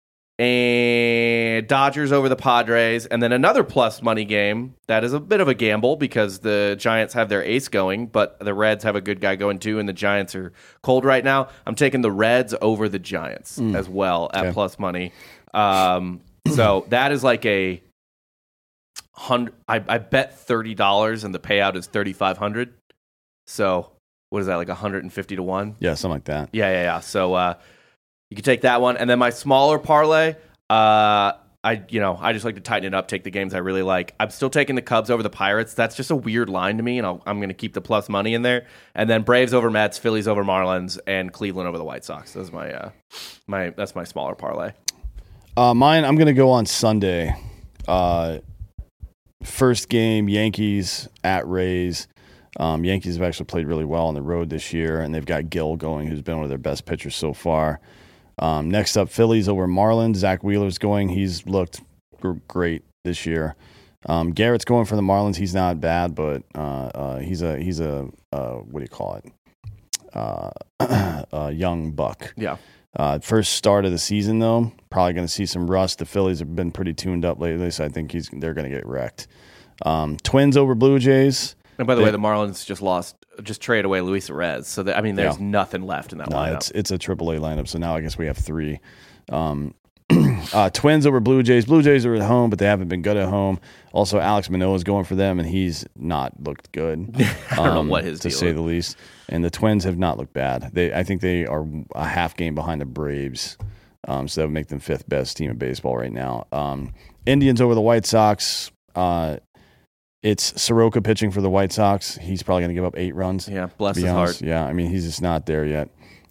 and Dodgers over the Padres, and then another plus money game that is a bit of a gamble because the Giants have their ace going, but the Reds have a good guy going too, and the Giants are cold right now. I'm taking the Reds over the Giants mm. as well at okay. plus money. Um, so that is like a Hundred, I, I bet thirty dollars and the payout is thirty five hundred. So what is that, like a hundred and fifty to one? Yeah, something like that. Yeah, yeah, yeah. So uh, you can take that one, and then my smaller parlay. Uh, I you know I just like to tighten it up, take the games I really like. I'm still taking the Cubs over the Pirates. That's just a weird line to me, and I'll, I'm going to keep the plus money in there. And then Braves over Mets, Phillies over Marlins, and Cleveland over the White Sox. That's my uh, my that's my smaller parlay. Uh, mine, I'm going to go on Sunday. Uh, First game, Yankees at Rays. Um, Yankees have actually played really well on the road this year, and they've got Gill going, who's been one of their best pitchers so far. Um, next up, Phillies over Marlins. Zach Wheeler's going. He's looked gr- great this year. Um, Garrett's going for the Marlins. He's not bad, but uh, uh, he's a he's a uh, what do you call it? Uh, a young buck. Yeah. Uh, first start of the season, though, probably going to see some rust. The Phillies have been pretty tuned up lately, so I think he's they're going to get wrecked. Um, Twins over Blue Jays. And by the they, way, the Marlins just lost, just traded away Luis Reyes. So, that, I mean, there's yeah. nothing left in that no, lineup. It's, it's a triple A lineup, so now I guess we have three. Um, uh, Twins over Blue Jays. Blue Jays are at home, but they haven't been good at home. Also, Alex Manoah is going for them, and he's not looked good. I don't um, know what his to deal say is. the least. And the Twins have not looked bad. They, I think they are a half game behind the Braves, um, so that would make them fifth best team in baseball right now. Um, Indians over the White Sox. Uh, it's Soroka pitching for the White Sox. He's probably going to give up eight runs. Yeah, bless his honest. heart. Yeah, I mean, he's just not there yet.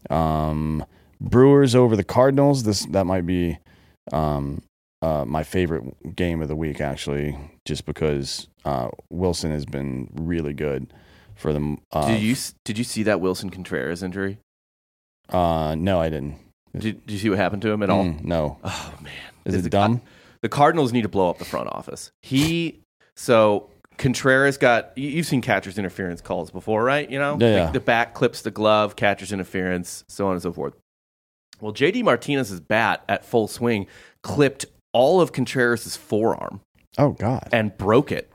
Um, Brewers over the Cardinals. This that might be um, uh, my favorite game of the week, actually, just because uh, Wilson has been really good for them. Uh, did you did you see that Wilson Contreras injury? Uh, no, I didn't. Did, did you see what happened to him at all? Mm, no. Oh man, is it's it dumb? The Cardinals need to blow up the front office. He so Contreras got. You've seen catcher's interference calls before, right? You know, yeah, like yeah. the bat clips the glove, catcher's interference, so on and so forth. Well, J D Martinez's bat at full swing clipped all of Contreras' forearm. Oh, God. And broke it.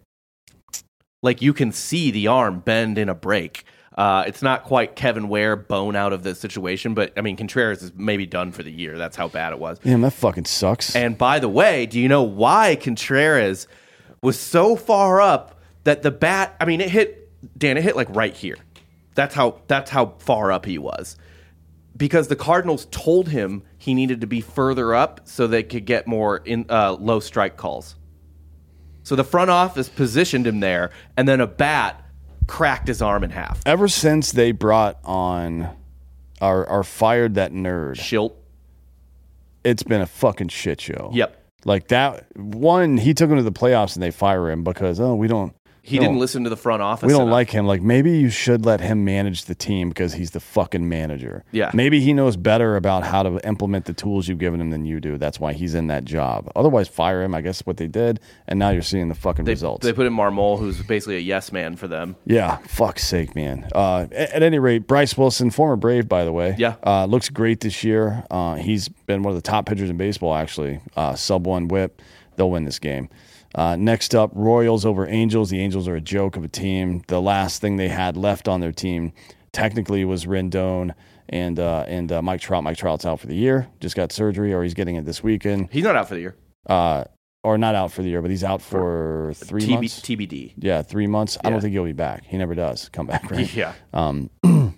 Like, you can see the arm bend in a break. Uh, it's not quite Kevin Ware bone out of the situation, but, I mean, Contreras is maybe done for the year. That's how bad it was. Damn, that fucking sucks. And by the way, do you know why Contreras was so far up that the bat, I mean, it hit, Dan, it hit like right here. That's how that's how far up he was. Because the Cardinals told him he needed to be further up so they could get more in uh, low strike calls. So the front office positioned him there, and then a bat cracked his arm in half. Ever since they brought on or, or fired that nerd, Schilt, it's been a fucking shit show. Yep. Like that one, he took him to the playoffs and they fire him because, oh, we don't. He we didn't don't, listen to the front office. We don't enough. like him. Like, maybe you should let him manage the team because he's the fucking manager. Yeah. Maybe he knows better about how to implement the tools you've given him than you do. That's why he's in that job. Otherwise, fire him. I guess what they did, and now you're seeing the fucking they, results. They put in Marmol, who's basically a yes man for them. Yeah, fuck's sake, man. Uh, at, at any rate, Bryce Wilson, former Brave, by the way. Yeah. Uh, looks great this year. Uh, he's been one of the top pitchers in baseball, actually. Uh, sub one whip. They'll win this game. Uh, next up, Royals over Angels. The Angels are a joke of a team. The last thing they had left on their team technically was Rendon and uh, and uh, Mike Trout. Mike Trout's out for the year. Just got surgery, or he's getting it this weekend. He's not out for the year. Uh, or not out for the year, but he's out for, for three T B- months. T B D. Yeah, three months. Yeah. I don't think he'll be back. He never does come back, right? Yeah. Um,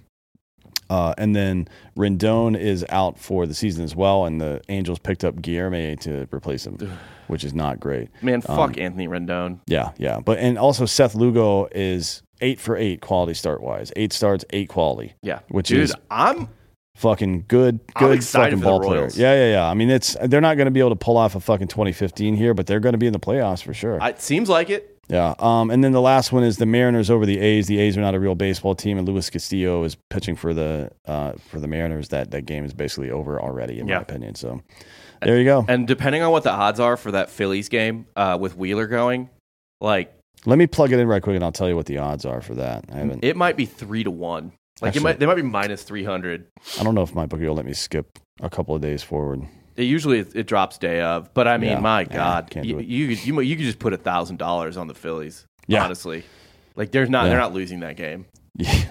uh, and then Rendon is out for the season as well, and the Angels picked up Guillermo to replace him, which is not great. Man, fuck um, Anthony Rendon. Yeah, yeah. But and also Seth Lugo is eight for eight quality start wise. Eight starts, eight quality. Yeah, which Dude, is I'm fucking good. Good I'm excited fucking for ball the player. Royals. Yeah, yeah, yeah. I mean, it's they're not going to be able to pull off a fucking twenty fifteen here, but they're going to be in the playoffs for sure. I, it seems like it. Yeah. Um, and then the last one is the Mariners over the A's. The A's are not a real baseball team, and Luis Castillo is pitching for the uh, for the Mariners. That that game is basically over already, in Yeah. my opinion. So there you go. And depending on what the odds are for that Phillies game uh, with Wheeler going, like Let me plug it in right quick, and I'll tell you what the odds are for that. I haven't. it might be three to one. Like Actually- it might, they might be minus three hundred. I don't know if my bookie will let me skip a couple of days forward. It usually it, it drops day of, but I mean, Yeah, my yeah, God, can't you, do it. you you you could just put a thousand dollars on the Phillies. Yeah. Honestly, like there's not Yeah. they're not losing that game. Yeah.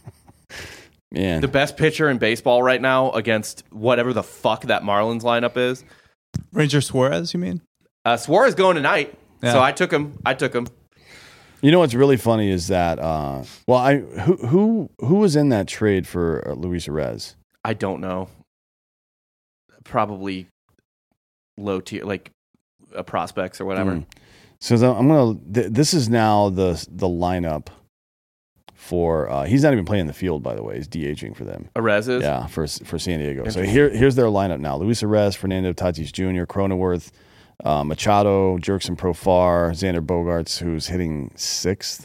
Man. The best pitcher in baseball right now against whatever the fuck that Marlins lineup is. Ranger Suarez, you mean? Uh, Suarez going tonight, Yeah. so I took him. I took him. You know what's really funny is that uh, well, I who who who was in that trade for uh, Luis Reyes? I don't know. Probably low tier, like uh, prospects or whatever. Mm. So th- I'm gonna. Th- this is now the the lineup for. Uh, he's not even playing the field, by the way. He's DHing for them. Arez is. Yeah, for for San Diego. So here here's their lineup now: Luis Arez, Fernando Tatis Junior, Cronenworth, uh, Machado, Jerkson Profar, Xander Bogaerts, who's hitting sixth.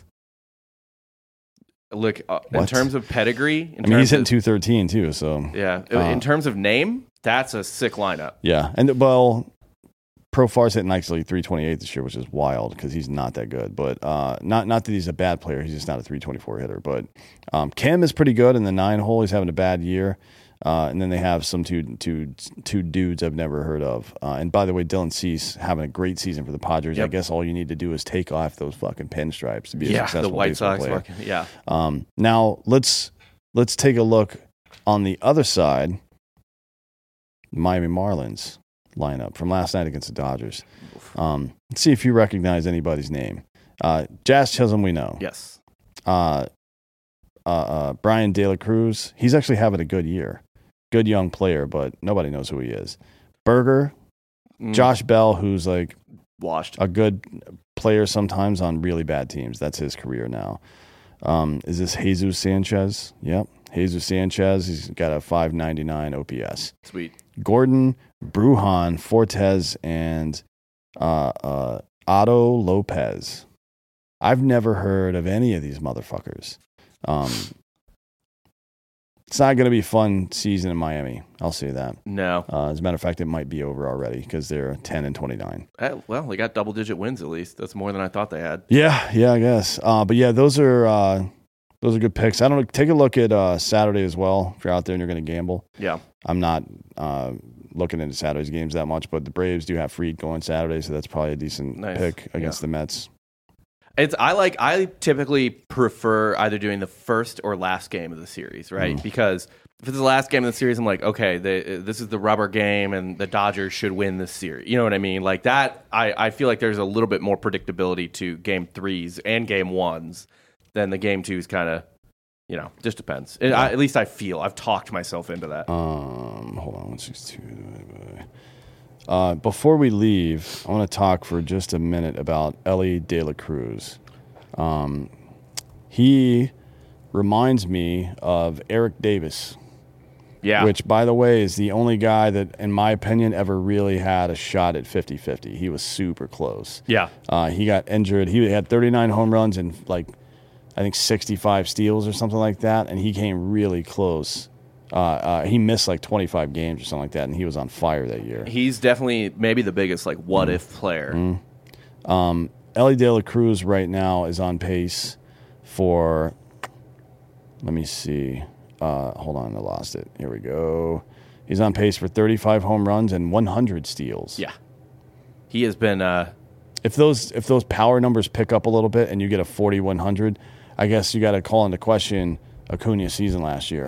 Look, uh, in What? terms of pedigree, in I mean, terms he's hitting of, two thirteen too. So yeah. uh, in terms of name, that's a sick lineup. yeah, and well, Profar's hitting actually three twenty-eight this year, which is wild because he's not that good. But uh, not not that he's a bad player; he's just not a three twenty-four hitter. But um, Kim is pretty good in the nine hole. He's having a bad year. Uh, and then they have some two, two, two dudes I've never heard of. Uh, and by the way, Dylan Cease having a great season for the Padres. Yep. I guess all you need to do is take off those fucking pinstripes to be a yeah, successful the White baseball Sox player. Fucking, yeah. Um, now let's let's take a look on the other side. The Miami Marlins lineup from last night against the Dodgers. Um, let's see if you recognize anybody's name. Uh, Jazz Chisholm, we know. Yes. Uh, uh, uh, Brian De La Cruz, he's actually having a good year. Good young player, but nobody knows who he is. Berger, mm. Josh Bell, who's like washed, a good player sometimes on really bad teams. That's his career now. Um, is this Jesus Sanchez? Yep. Jesus Sanchez, he's got a five ninety-nine O P S. Sweet. Gordon, Brujan, Fortes, and uh, uh, Otto Lopez. I've never heard of any of these motherfuckers. Um, it's not going to be a fun season in Miami. I'll say that. No. Uh, as a matter of fact, it might be over already because they're ten and twenty-nine. Uh, well, they got double-digit wins at least. That's more than I thought they had. Yeah, yeah, I guess. Uh, but yeah, those are uh, those are good picks. I don't know. Take a look at uh, Saturday as well if you're out there and you're going to gamble. Yeah. I'm not uh, looking into Saturday's games that much, but the Braves do have Fried going Saturday, so that's probably a decent nice. pick against yeah. the Mets. It's I like I typically prefer either doing the first or last game of the series, right? Mm. Because if it's the last game of the series, I'm like, okay, the, this is the rubber game, and the Dodgers should win this series. You know what I mean? Like that, I, I feel like there's a little bit more predictability to game threes and game ones than the game twos. Kind of, you know, just depends. It, I, at least I feel I've talked myself into that. Um, hold on, one six two. Uh, before we leave, I want to talk for just a minute about Elly De La Cruz. Um, he reminds me of Eric Davis. Yeah. Which, by the way, is the only guy that, in my opinion, ever really had a shot at fifty-fifty. He was super close. Yeah. Uh, he got injured. He had thirty-nine home runs and, like, I think sixty-five steals or something like that, and he came really close. Uh, uh, he missed like twenty-five games or something like that, and he was on fire that year. He's definitely maybe the biggest like what if mm. player. Mm. Um, Elly De La Cruz right now is on pace for. Let me see. Uh, hold on, I lost it. Here we go. He's on pace for thirty-five home runs and one hundred steals. Yeah, he has been. Uh... If those if those power numbers pick up a little bit and you get a forty-one hundred, I guess you got to call into question Acuna's season last year.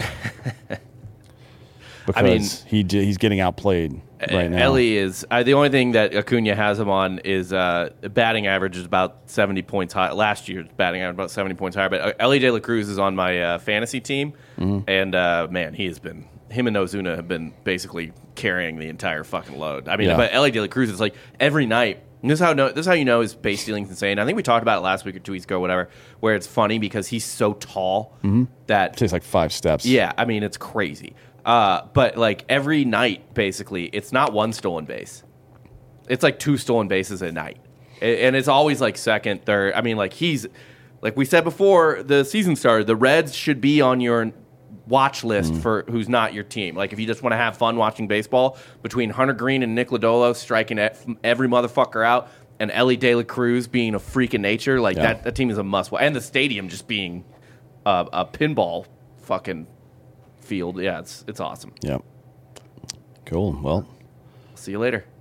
Because I mean, he he's getting outplayed right now. Elly is uh, the only thing that Acuna has him on is uh, batting average is about seventy points high. Last year's batting average about seventy points higher. But uh, Elly De La Cruz is on my uh, fantasy team, mm-hmm. and uh, man, he has been him and Ozuna have been basically carrying the entire fucking load. I mean, yeah. but Elly De La Cruz is like every night. And this is how no, this is how you know his base stealing's insane. I think we talked about it last week or two weeks ago, whatever. Where it's funny because he's so tall mm-hmm. that it takes like five steps. Yeah, I mean it's crazy. Uh, but like every night, basically, it's not one stolen base. It's like two stolen bases a night, and it's always like second, third. I mean, like he's like we said before the season started. The Reds should be on your watch list mm. for who's not your team. Like if you just want to have fun watching baseball, between Hunter Green and Nick Lodolo striking every motherfucker out, and Elly De La Cruz being a freak of nature, like yeah. that, that team is a must watch. And the stadium just being a, a pinball fucking field. Yeah, it's it's awesome. Yep. Cool. Well, see you later.